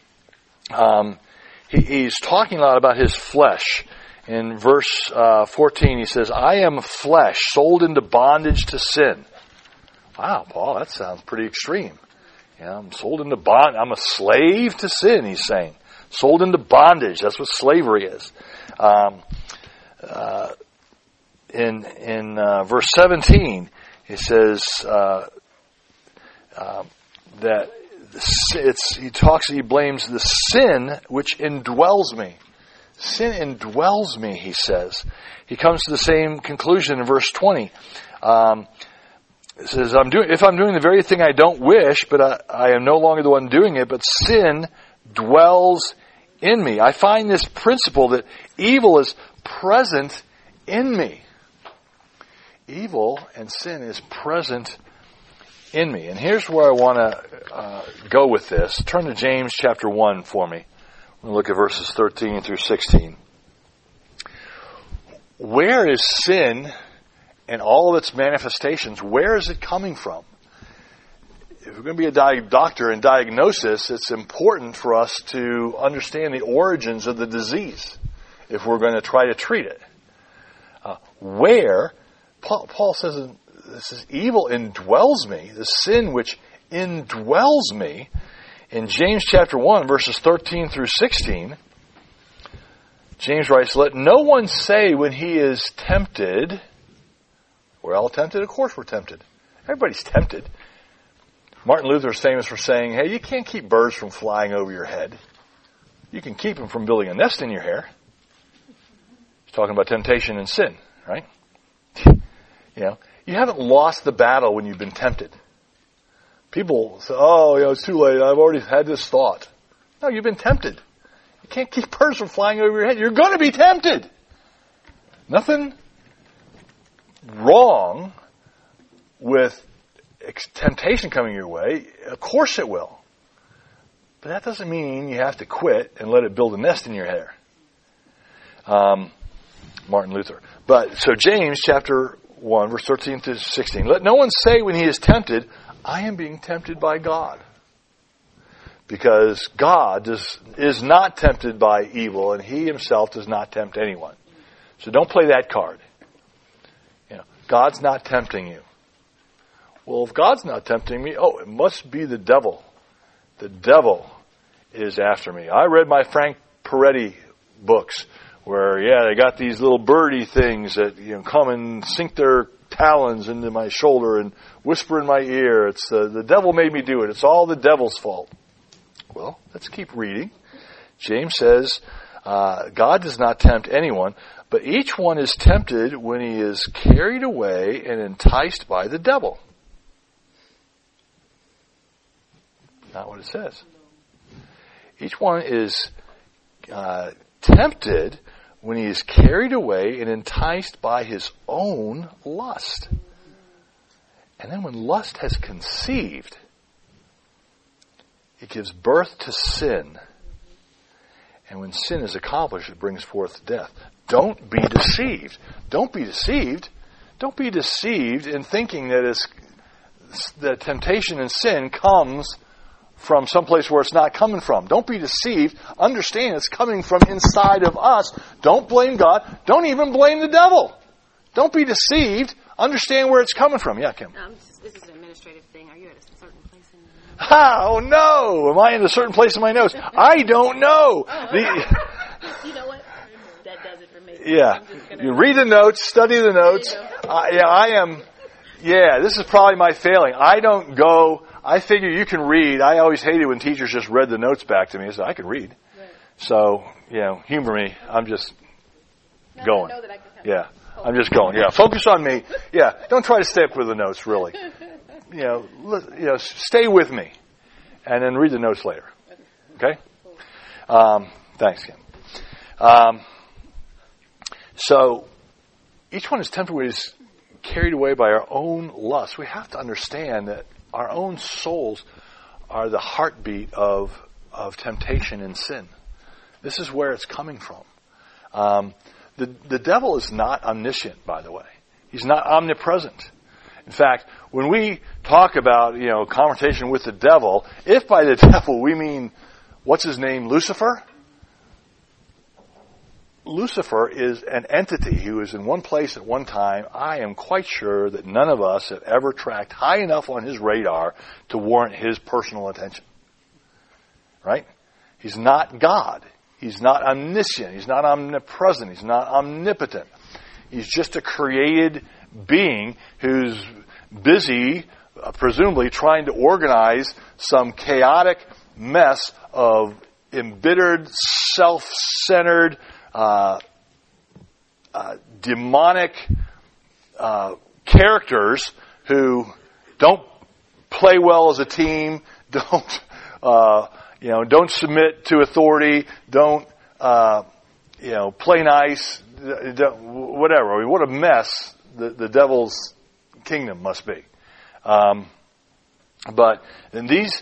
he's talking a lot about his flesh. In verse 14, he says, I am flesh, sold into bondage to sin. Wow, Paul, that sounds pretty extreme. I'm sold into bondage. I'm a slave to sin, he's saying. Sold into bondage. That's what slavery is. In verse 17, he says that he blames the sin which indwells me. Sin indwells me, he says. He comes to the same conclusion in verse 20. It says, if I'm doing the very thing I don't wish, but I am no longer the one doing it, but sin dwells in me. I find this principle that evil is present in me. Evil and sin is present in me. And here's where I want to go with this. Turn to James chapter 1 for me. We'll look at verses 13 through 16. Where is sin and all of its manifestations? Where is it coming from? If we're going to be a doctor in diagnosis, it's important for us to understand the origins of the disease if we're going to try to treat it. Paul says, this is evil indwells me, the sin which indwells me. In James chapter 1, verses 13 through 16, James writes, let no one say when he is tempted, we're all tempted? Of course we're tempted. Everybody's tempted. Martin Luther is famous for saying, hey, you can't keep birds from flying over your head. You can keep them from building a nest in your hair. He's talking about temptation and sin, right? You haven't lost the battle when you've been tempted. People say, it's too late. I've already had this thought. No, you've been tempted. You can't keep birds from flying over your head. You're going to be tempted. Nothing wrong with temptation coming your way. Of course it will. But that doesn't mean you have to quit and let it build a nest in your hair. Martin Luther. So James chapter 1, verse 13 to 16. Let no one say when he is tempted, I am being tempted by God. Because God is not tempted by evil, and he himself does not tempt anyone. So don't play that card. God's not tempting you. Well, if God's not tempting me, it must be the devil. The devil is after me. I read my Frank Peretti books where, they got these little birdie things that, come and sink their talons into my shoulder and whisper in my ear. It's the devil made me do it. It's all the devil's fault. Well, let's keep reading. James says, God does not tempt anyone, but each one is tempted when he is carried away and enticed by the devil. Not what it says. Each one is tempted when he is carried away and enticed by his own lust. And then when lust has conceived, it gives birth to sin. And when sin is accomplished, it brings forth death. Don't be deceived. Don't be deceived. Don't be deceived in thinking that the temptation and sin comes from someplace where it's not coming from. Don't be deceived. Understand it's coming from inside of us. Don't blame God. Don't even blame the devil. Don't be deceived. Understand where it's coming from. Yeah, Kim. This is an administrative thing. Are you at a certain place in the notes? Oh, no. Am I in a certain place in my notes? I don't know. You know what? That does it for me. Yeah. You read the notes, study the notes. I am. Yeah, this is probably my failing. I don't go. I figure you can read. I always hated when teachers just read the notes back to me. So I can read. Right. So, humor me. I'm just going. I know that I can help. Yeah. I'm just going. Yeah. Focus on me. Yeah. Don't try to stay up with the notes, really. Stay with me. And then read the notes later. Okay? Thanks, Kim. So, each one is tempted when he's carried away by our own lust. We have to understand that our own souls are the heartbeat of temptation and sin. This is where it's coming from. The devil is not omniscient, by the way. He's not omnipresent. In fact, when we talk about, confrontation with the devil, if by the devil we mean, what's his name, Lucifer? Lucifer is an entity who is in one place at one time. I am quite sure that none of us have ever tracked high enough on his radar to warrant his personal attention. Right? He's not God. He's not omniscient. He's not omnipresent. He's not omnipotent. He's just a created being who's busy, presumably, trying to organize some chaotic mess of embittered, self-centered, demonic characters who don't play well as a team, don't submit to authority, don't play nice, whatever. I mean, what a mess the devil's kingdom must be. But these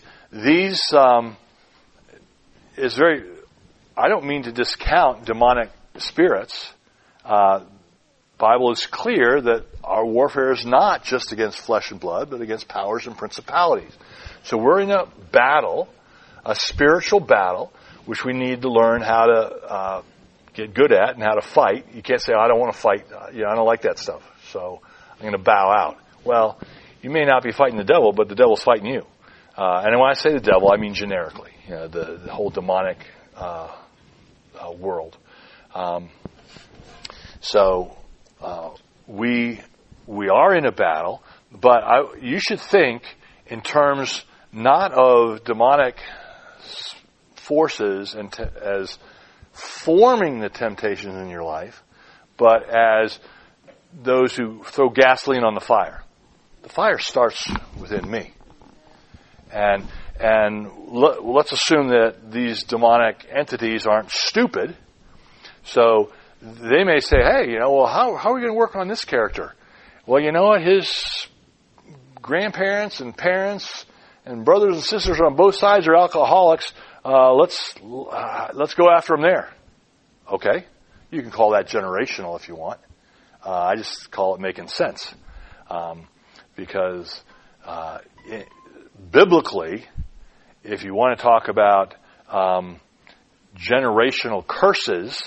is very. I don't mean to discount demonic spirits. Bible is clear that our warfare is not just against flesh and blood, but against powers and principalities. So we're in a battle, a spiritual battle, which we need to learn how to get good at and how to fight. You can't say, I don't want to fight. I don't like that stuff, so I'm going to bow out. Well, you may not be fighting the devil, but the devil's fighting you. And when I say the devil, I mean generically, the whole demonic world. So we are in a battle, but you should think in terms not of demonic forces and as forming the temptations in your life, but as those who throw gasoline on the fire. The fire starts within me. And let's assume that these demonic entities aren't stupid. So they may say, hey, well, how are we going to work on this character? Well, you know what? His grandparents and parents and brothers and sisters on both sides are alcoholics. Let's go after them there. Okay. You can call that generational if you want. I just call it making sense. Because biblically, if you want to talk about generational curses,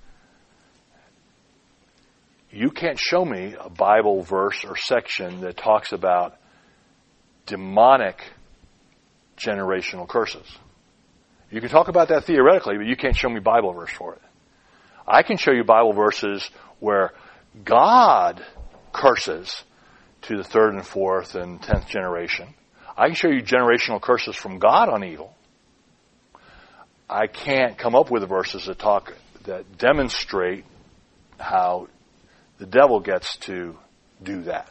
you can't show me a Bible verse or section that talks about demonic generational curses. You can talk about that theoretically, but you can't show me Bible verse for it. I can show you Bible verses where God curses to the third and fourth and 10th generation. I can show you generational curses from God on evil. I can't come up with verses that demonstrate how the devil gets to do that.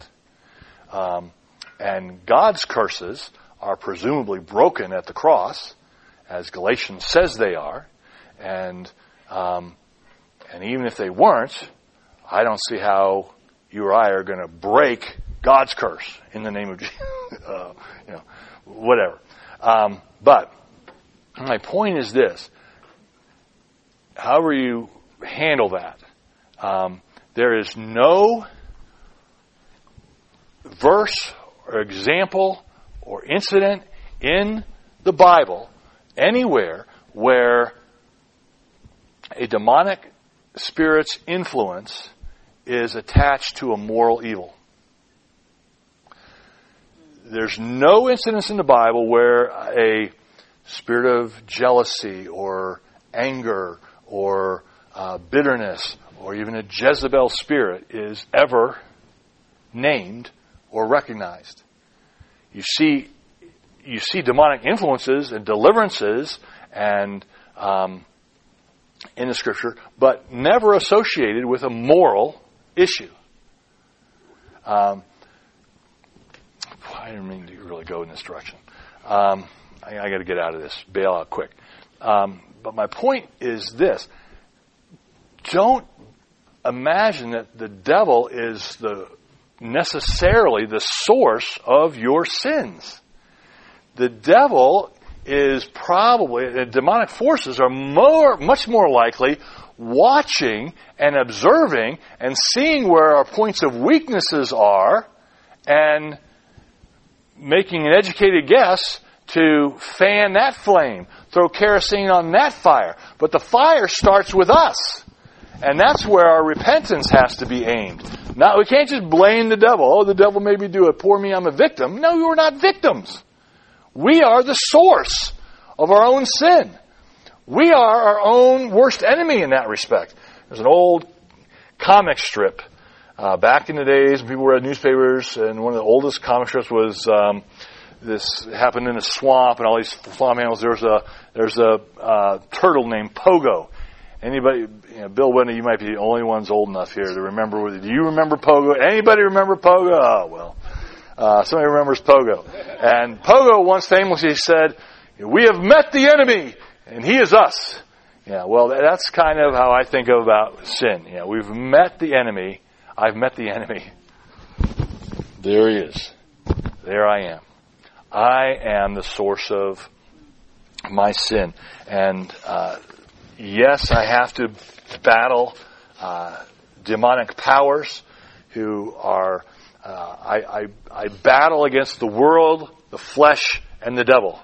And God's curses are presumably broken at the cross, as Galatians says they are. And even if they weren't, I don't see how you or I are going to break God's curse in the name of Jesus. Whatever. But my point is this. However you handle that, there is no verse or example or incident in the Bible anywhere where a demonic spirit's influence is attached to a moral evil. There's no incidents in the Bible where a spirit of jealousy or anger or bitterness or even a Jezebel spirit is ever named or recognized. You see demonic influences and deliverances and in the Scripture, but never associated with a moral issue. I didn't mean to really go in this direction. I got to get out of this. Bail out quick. But my point is this. Don't imagine that the devil is necessarily the source of your sins. The devil is probably, demonic forces are much more likely watching and observing and seeing where our points of weaknesses are and making an educated guess to fan that flame, throw kerosene on that fire. But the fire starts with us. And that's where our repentance has to be aimed. Now, we can't just blame the devil. Oh, the devil made me do it. Poor me, I'm a victim. No, we're not victims. We are the source of our own sin. We are our own worst enemy in that respect. There's an old comic strip back in the days when people read newspapers, and one of the oldest comic strips was this happened in a swamp, and all these swamp animals. There's a turtle named Pogo. Anybody, Bill Whitney, you might be the only ones old enough here to remember. Do you remember Pogo? Anybody remember Pogo? Oh, well. Somebody remembers Pogo. And Pogo once famously said, "We have met the enemy, and he is us." Yeah, well, that's kind of how I think about sin. Yeah, we've met the enemy. I've met the enemy. There he is. There I am. I am the source of my sin. And yes, I have to battle demonic powers who are... I battle against the world, the flesh, and the devil.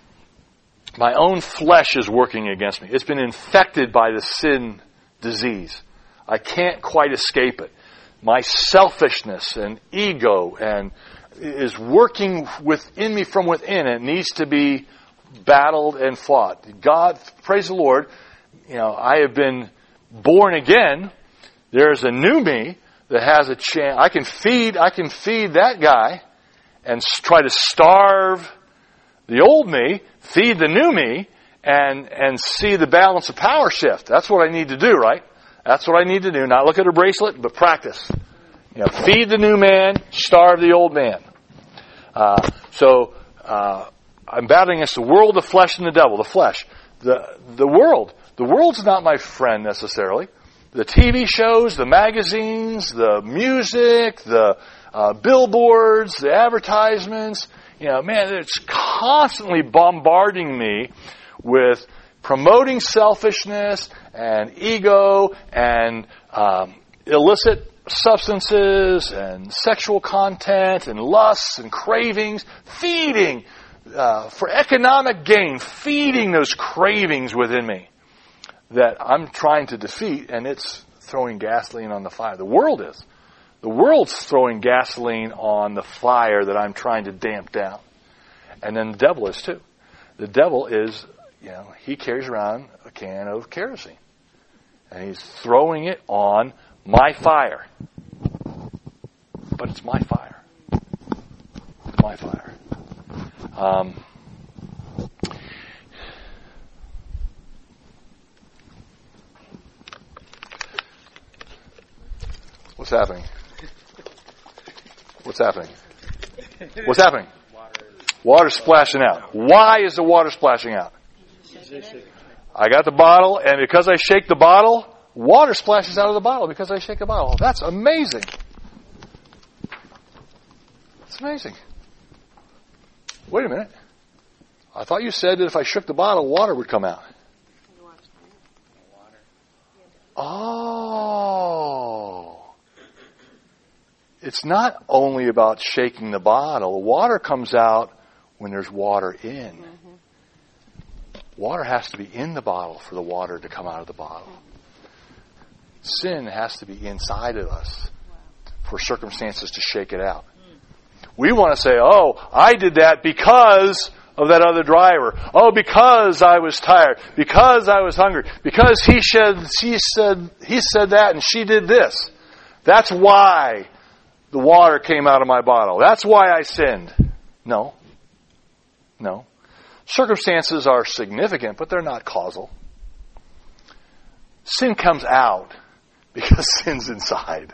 My own flesh is working against me. It's been infected by the sin disease. I can't quite escape it. My selfishness and ego and is working within me from within. It needs to be battled and fought. God, praise the Lord, I have been born again, there's a new me that has a chance. I can feed that guy and try to starve the old me, feed the new me, and see the balance of power shift. That's what I need to do, right? That's what I need to do. Not look at a bracelet, but practice. Feed the new man, starve the old man. So I'm battling against the world, the flesh, and the devil. The flesh. The world. The world's not my friend necessarily. The TV shows, the magazines, the music, the billboards, the advertisements. It's constantly bombarding me with promoting selfishness and ego and illicit substances and sexual content and lusts and cravings, feeding for economic gain, feeding those cravings within me that I'm trying to defeat, and it's throwing gasoline on the fire. The world is. The world's throwing gasoline on the fire that I'm trying to damp down. And then the devil is too. The devil is, he carries around a can of kerosene. And he's throwing it on my fire. But it's my fire. It's my fire. What's happening? What's happening? What's happening? Water's splashing out. Why is the water splashing out? I got the bottle, and because I shake the bottle, water splashes out of the bottle because I shake the bottle. That's amazing. It's amazing. Wait a minute. I thought you said that if I shook the bottle, water would come out. Oh. It's not only about shaking the bottle. Water comes out when there's water in. Mm-hmm. Water has to be in the bottle for the water to come out of the bottle. Sin has to be inside of us for circumstances to shake it out. We want to say, oh, I did that because of that other driver. Oh, because I was tired. Because I was hungry. Because he said that and she did this. That's why the water came out of my bottle. That's why I sinned. No. Circumstances are significant, but they're not causal. Sin comes out because sin's inside.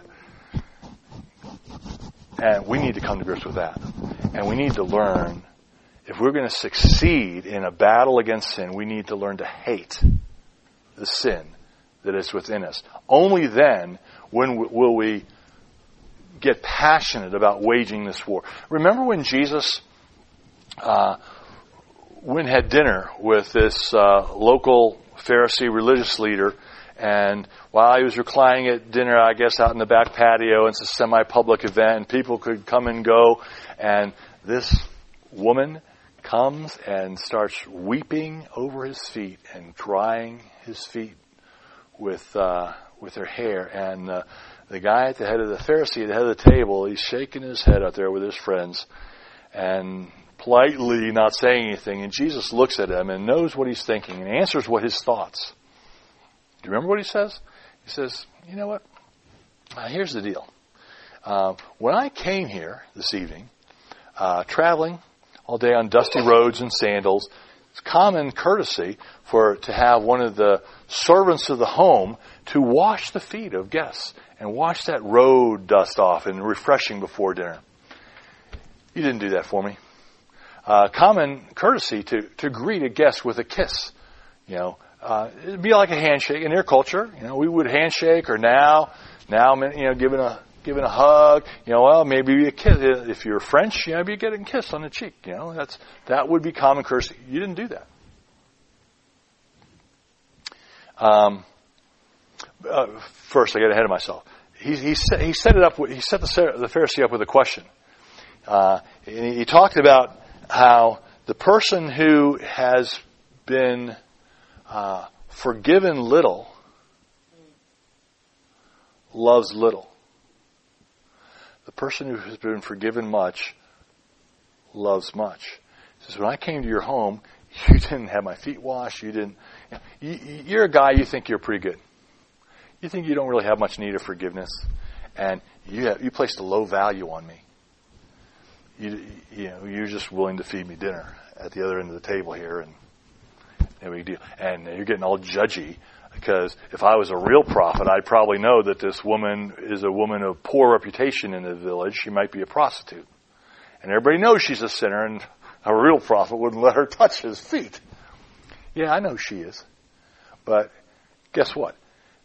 And we need to come to grips with that. And we need to learn, if we're going to succeed in a battle against sin, we need to learn to hate the sin that is within us. Only then will we get passionate about waging this war. Remember when Jesus went and had dinner with this local Pharisee religious leader, and while he was reclining at dinner, I guess out in the back patio, it's a semi-public event, and people could come and go, and this woman comes and starts weeping over his feet and drying his feet with her hair, and the guy at the head of the Pharisee at the head of the table, he's shaking his head out there with his friends and politely not saying anything. And Jesus looks at him and knows what he's thinking and answers what his thoughts. Do you remember what he says? He says, you know what? Here's the deal. When I came here this evening, traveling all day on dusty roads and sandals, it's common courtesy to have one of the servants of the home to wash the feet of guests and wash that road dust off and refreshing before dinner. You didn't do that for me. Common courtesy to greet a guest with a kiss. It'd be like a handshake in their culture. We would handshake, or now, giving a hug. Maybe a kiss. If you're French, you're getting kissed on the cheek. That would be common courtesy. You didn't do that. First, I got ahead of myself. He set the Pharisee up with a question. And he talked about how the person who has been forgiven little loves little. The person who has been forgiven much loves much. He says, when I came to your home, you didn't have my feet washed. You didn't. You're a guy, you think you're pretty good. You think you don't really have much need of forgiveness, and you placed a low value on me. You're just willing to feed me dinner at the other end of the table here, and no big deal. And you're getting all judgy, because if I was a real prophet, I'd probably know that this woman is a woman of poor reputation in the village. She might be a prostitute. And everybody knows she's a sinner, and a real prophet wouldn't let her touch his feet. Yeah, I know she is. But guess what?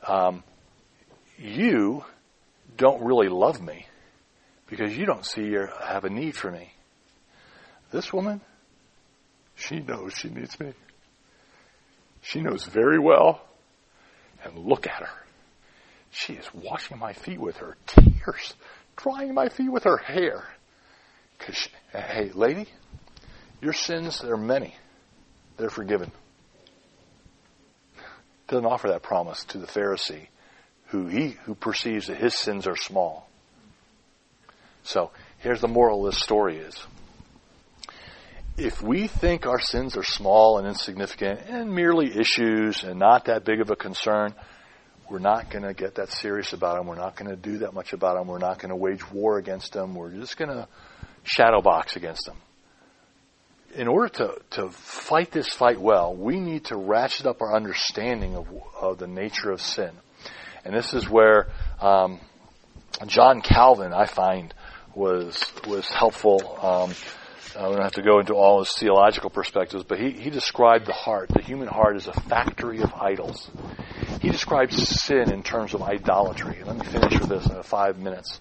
You don't really love me because you don't see or have a need for me. This woman, she knows she needs me. She knows very well. And look at her. She is washing my feet with her tears, drying my feet with her hair. Hey, lady, your sins are many. They're forgiven. Doesn't offer that promise to the Pharisee who perceives that his sins are small. So here's the moral of this story is, if we think our sins are small and insignificant and merely issues and not that big of a concern, we're not going to get that serious about them. We're not going to do that much about them. We're not going to wage war against them. We're just going to shadow box against them. In order to fight this fight well, we need to ratchet up our understanding of the nature of sin. And this is where John Calvin, I find, was helpful. We don't have to go into all his theological perspectives, but he described the human heart, as a factory of idols. He describes sin in terms of idolatry. And let me finish with this in 5 minutes.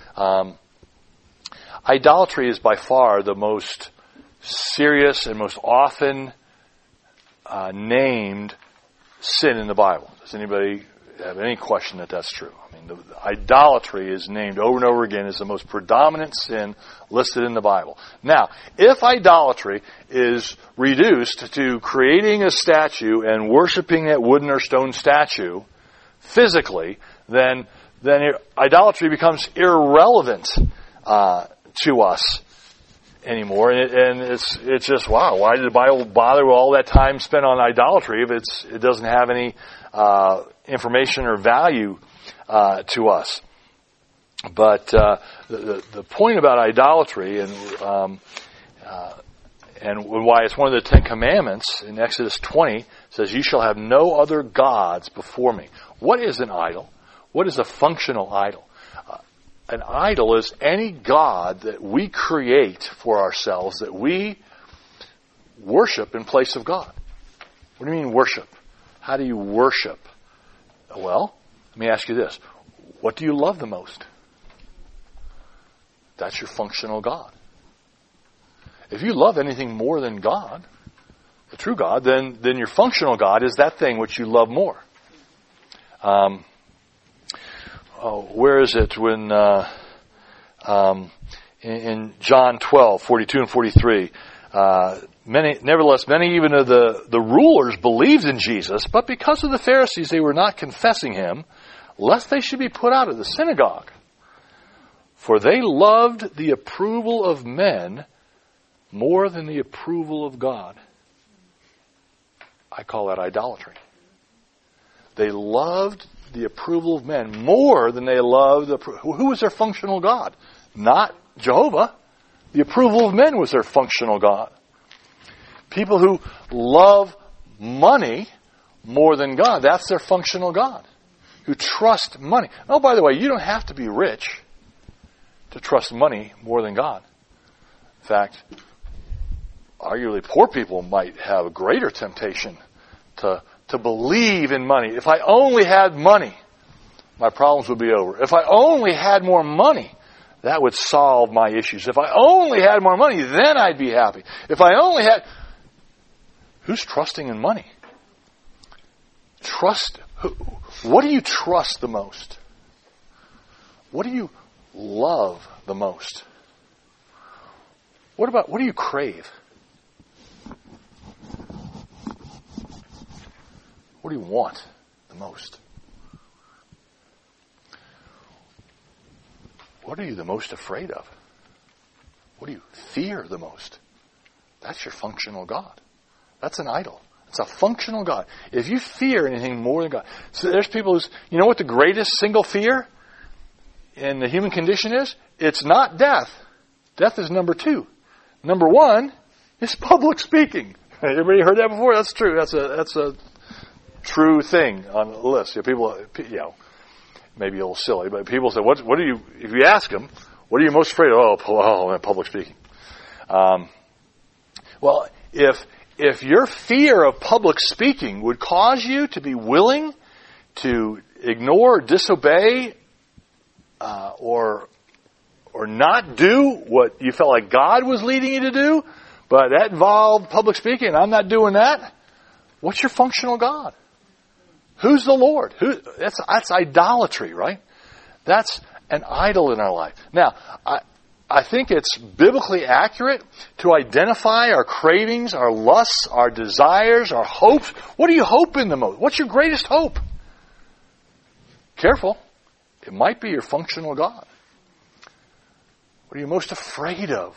Idolatry is by far the most serious and most often named sin in the Bible. Does anybody have any question that that's true? I mean, idolatry is named over and over again as the most predominant sin listed in the Bible. Now, if idolatry is reduced to creating a statue and worshiping that wooden or stone statue physically, then idolatry becomes irrelevant to us anymore, and it's just, wow, why did the Bible bother with all that time spent on idolatry if it doesn't have any information or value to us? But the point about idolatry and why it's one of the 10 Commandments in Exodus 20 says, "You shall have no other gods before me." What is an idol? What is a functional idol? An idol is any god that we create for ourselves, that we worship in place of God. What do you mean worship? How do you worship? Well, let me ask you this. What do you love the most? That's your functional God. If you love anything more than God, the true God, then your functional God is that thing which you love more. Where is it when in John 12, 42 and 43, nevertheless, many even of the rulers believed in Jesus, but because of the Pharisees, they were not confessing him, lest they should be put out of the synagogue. For they loved the approval of men more than the approval of God. I call that idolatry. They loved the approval of men more than they loved who was their functional God? Not Jehovah. The approval of men was their functional God. People who love money more than God, that's their functional God. Who trust money. Oh, by the way, you don't have to be rich to trust money more than God. In fact, arguably poor people might have a greater temptation to believe in money. If I only had money, my problems would be over. If I only had more money, that would solve my issues. If I only had more money, then I'd be happy. If I only had... Who's trusting in money? What do you trust the most? What do you love the most? What do you crave? What do you want the most? What are you the most afraid of? What do you fear the most? That's your functional God. That's an idol. It's a functional God. If you fear anything more than God. So there's people who's, you know what the greatest single fear in the human condition is? It's not death. Death is number 2. Number 1 is public speaking. Everybody heard that before? That's true. That's a true thing on the list. People, maybe a little silly, but people say, what are you, if you ask them, what are you most afraid of? Oh, public speaking. Well, if your fear of public speaking would cause you to be willing to ignore, disobey, or not do what you felt like God was leading you to do, but that involved public speaking, and I'm not doing that, what's your functional God? Who's the Lord? That's idolatry, right? That's an idol in our life. Now, I think it's biblically accurate to identify our cravings, our lusts, our desires, our hopes. What do you hope in the most? What's your greatest hope? Careful. It might be your functional God. What are you most afraid of?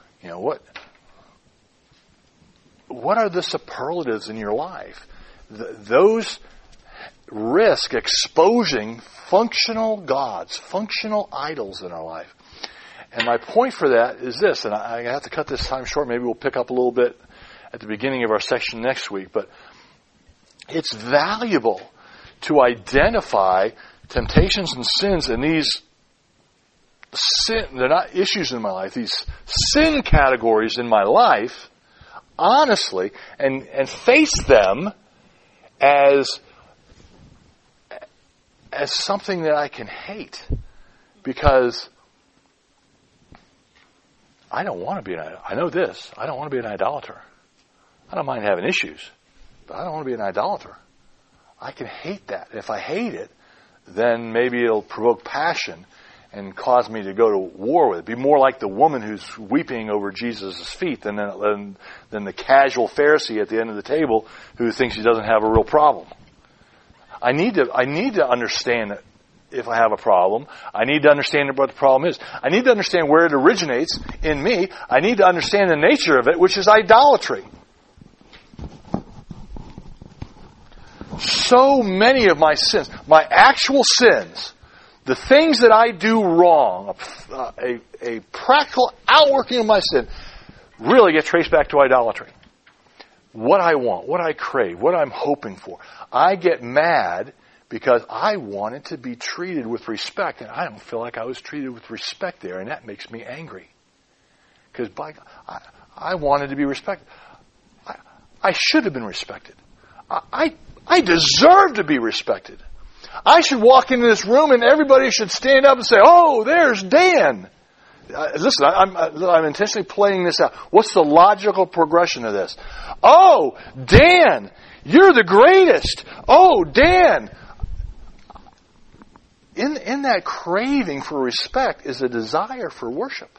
What are the superlatives in your life? Those risk exposing functional gods, functional idols in our life. And my point for that is this, and I have to cut this time short. Maybe we'll pick up a little bit at the beginning of our section next week. But it's valuable to identify temptations and sins in these they're not issues in my life, these sin categories in my life, honestly, and face them as something that I can hate. Because I don't want to be I know this. I don't want to be an idolater. I don't mind having issues, but I don't want to be an idolater. I can hate that. If I hate it, then maybe it'll provoke passion and cause me to go to war with it. Be more like the woman who's weeping over Jesus' feet than the casual Pharisee at the end of the table who thinks he doesn't have a real problem. I need to understand that if I have a problem. I need to understand what the problem is. I need to understand where it originates in me. I need to understand the nature of it, which is idolatry. So many of my sins, my actual sins, the things that I do wrong, a practical outworking of my sin, really get traced back to idolatry. What I want, what I crave, what I'm hoping for. I get mad because I wanted to be treated with respect, and I don't feel like I was treated with respect there, and that makes me angry. Because I wanted to be respected. I should have been respected. I deserve to be respected. I should walk into this room and everybody should stand up and say, "Oh, there's Dan." Listen, I'm intentionally playing this out. What's the logical progression of this? "Oh, Dan, you're the greatest. Oh, Dan." In that craving for respect is a desire for worship.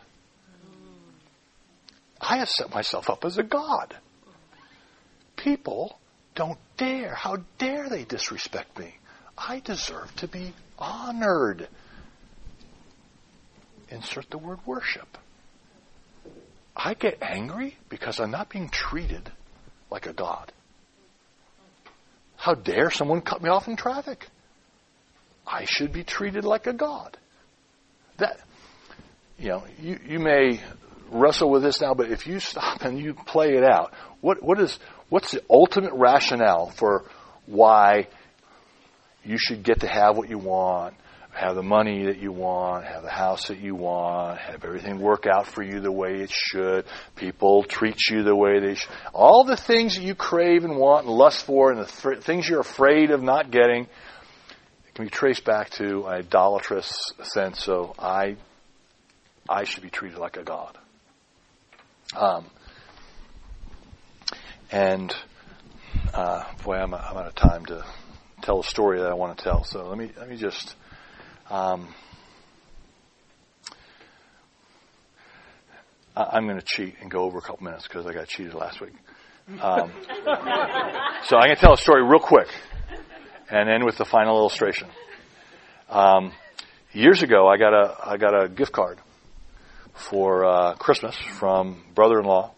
I have set myself up as a god. People don't dare. How dare they disrespect me? I deserve to be honored. Insert the word worship. I get angry because I'm not being treated like a god. How dare someone cut me off in traffic? I should be treated like a god. That, you may wrestle with this now, but if you stop and you play it out, what's the ultimate rationale for why you should get to have what you want, have the money that you want, have the house that you want, have everything work out for you the way it should, people treat you the way they should. All the things that you crave and want and lust for and the things you're afraid of not getting can be traced back to an idolatrous sense of I should be treated like a god. Boy, I'm out of time to tell a story that I want to tell. So let me just I'm going to cheat and go over a couple minutes because I got cheated last week. So I'm going to tell a story real quick and end with the final illustration. Years ago, I got a gift card for Christmas from brother-in-law.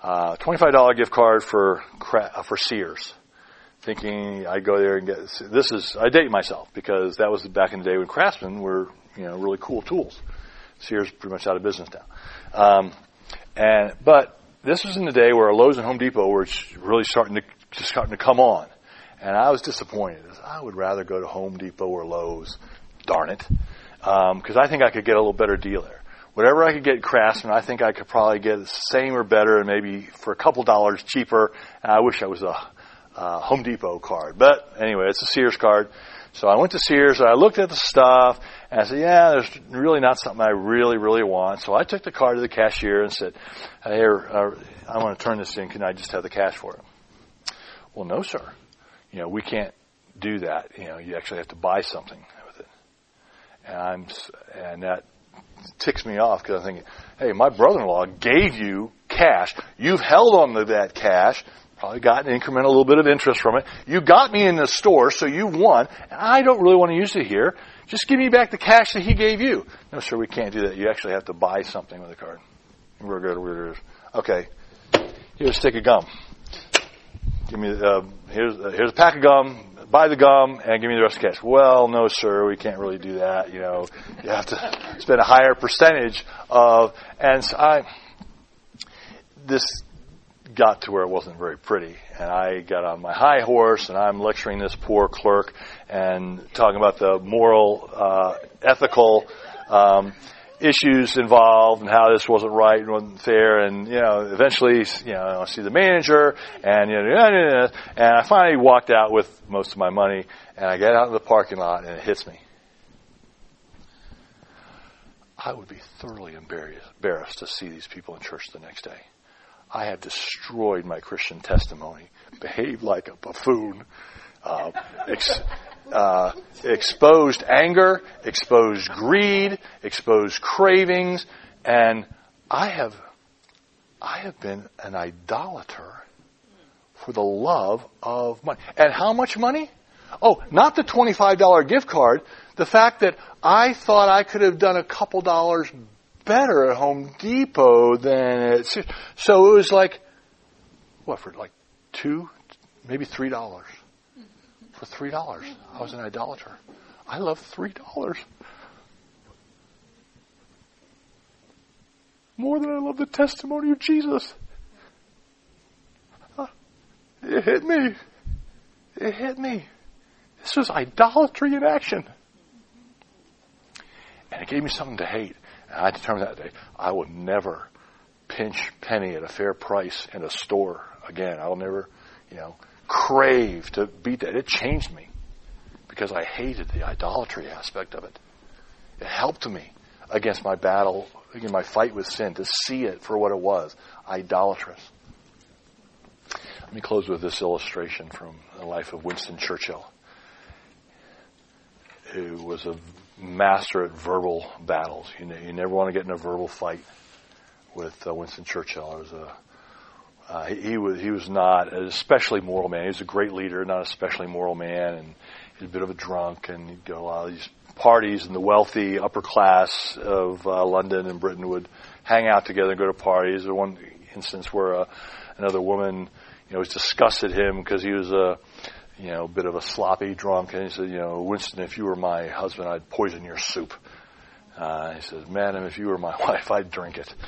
$25 gift card for Sears. Thinking I'd go there and get I date myself because that was back in the day when Craftsman were really cool tools. Sears pretty much out of business now. But this was in the day where Lowe's and Home Depot were really starting to come on. And I was disappointed. I would rather go to Home Depot or Lowe's, darn it, because I think I could get a little better deal there. Whatever I could get at Craftsman, I think I could probably get the same or better and maybe for a couple dollars cheaper. And I wish I was a Home Depot card. But anyway, it's a Sears card. So I went to Sears and I looked at the stuff and I said, yeah, there's really not something I really, really want. So I took the card to the cashier and said, hey, I want to turn this in. Can I just have the cash for it? Well, no, sir. We can't do that. You actually have to buy something with it. And that ticks me off because I'm thinking, hey, my brother-in-law gave you cash. You've held on to that cash. Probably got an incremental little bit of interest from it. You got me in the store, so you won. And I don't really want to use it here. Just give me back the cash that he gave you. No, sir, we can't do that. You actually have to buy something with the card. We're good. Okay. Here's a stick of gum. Give me here's a pack of gum. Buy the gum and give me the rest of the cash. Well, no, sir, we can't really do that. You have to spend a higher percentage of. And so this got to where it wasn't very pretty, and I got on my high horse and I'm lecturing this poor clerk and talking about the moral, ethical issues involved and how this wasn't right and wasn't fair, and eventually I see the manager and and I finally walked out with most of my money, and I get out in the parking lot and it hits me. I would be thoroughly embarrassed to see these people in church the next day. I had destroyed my Christian testimony, behaved like a buffoon, exposed anger, exposed greed, exposed cravings, and I have been an idolater for the love of money. And how much money? Oh, not the $25 gift card. The fact that I thought I could have done a couple dollars better at Home Depot than at Sears. So it was like, for like $2, maybe $3. For $3, I was an idolater. I love $3 more than I love the testimony of Jesus. It hit me. It hit me. This was idolatry in action. And it gave me something to hate. And I determined that day, I will never pinch penny at a fair price in a store again. I will never, crave to beat that. It changed me because I hated the idolatry aspect of it. It helped me against my battle, against my fight with sin, to see it for what it was, idolatrous. Let me close with this illustration from the life of Winston Churchill, who was a master at verbal battles. You never want to get in a verbal fight with Winston Churchill. He was not an especially moral man. He was a great leader, not an especially moral man, and he was a bit of a drunk, and he'd go to a lot of these parties, and the wealthy upper class of London and Britain would hang out together and go to parties. There was one instance where another woman, was disgusted him because he was a bit of a sloppy drunk, and he said, Winston, if you were my husband, I'd poison your soup. He says, madam, if you were my wife, I'd drink it.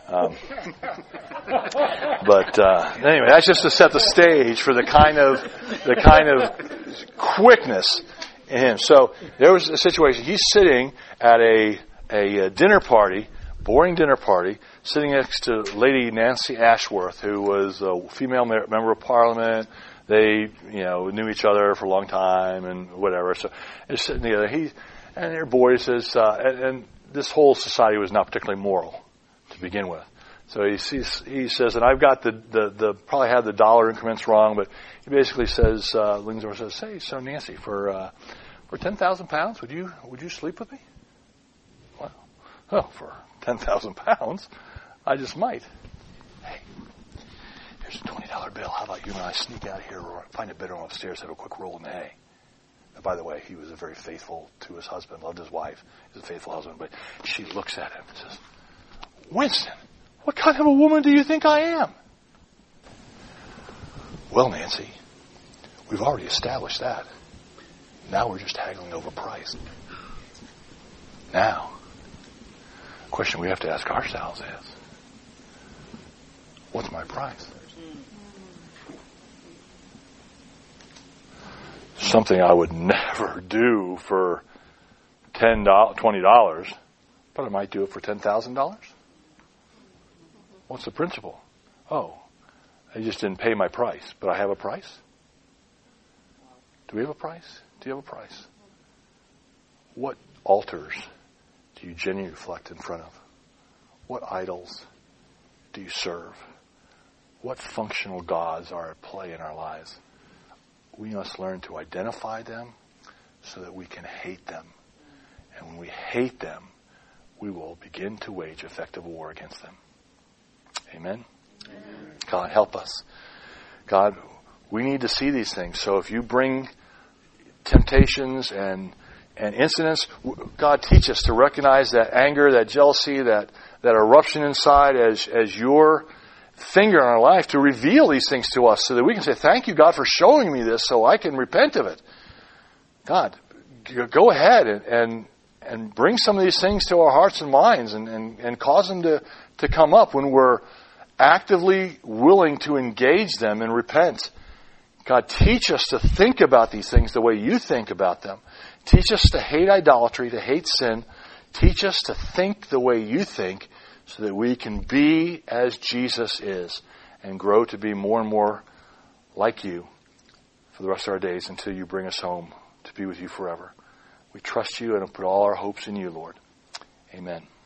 But anyway, that's just to set the stage for the kind of quickness in him. So there was a situation. He's sitting at a dinner party, boring dinner party, sitting next to Lady Nancy Ashworth, who was a female member of Parliament. They, knew each other for a long time and whatever. So they're sitting together. And their boy says, and this whole society was not particularly moral to begin with. So he says, and I've got the probably had the dollar increments wrong, but he basically says, leans over and says, hey, so Nancy, for 10,000 pounds, would you sleep with me? Well, for 10,000 pounds, I just might. Hey, here's a $20 bill. How about you and I sneak out here or find a bedroom upstairs, have a quick roll in the hay? And by the way, he was very faithful to his husband, loved his wife. He was a faithful husband. But she looks at him and says, Winston, what kind of a woman do you think I am? Well, Nancy, we've already established that. Now we're just haggling over price. Now, the question we have to ask ourselves is, what's my price? Something I would never do for $10, $20, but I might do it for $10,000. What's the principle? Oh, I just didn't pay my price, but I have a price? Do we have a price? Do you have a price? What altars do you genuinely reflect in front of? What idols do you serve? What functional gods are at play in our lives? We must learn to identify them so that we can hate them. And when we hate them, we will begin to wage effective war against them. Amen? Amen. God, help us. God, we need to see these things. So if you bring temptations and incidents, God, teach us to recognize that anger, that jealousy, that eruption inside as your finger in our life, to reveal these things to us so that we can say, thank you, God, for showing me this so I can repent of it. God, go ahead and bring some of these things to our hearts and minds and cause them to come up when we're actively willing to engage them and repent. God, teach us to think about these things the way you think about them. Teach us to hate idolatry, to hate sin. Teach us to think the way you think so that we can be as Jesus is and grow to be more and more like you for the rest of our days until you bring us home to be with you forever. We trust you and put all our hopes in you, Lord. Amen.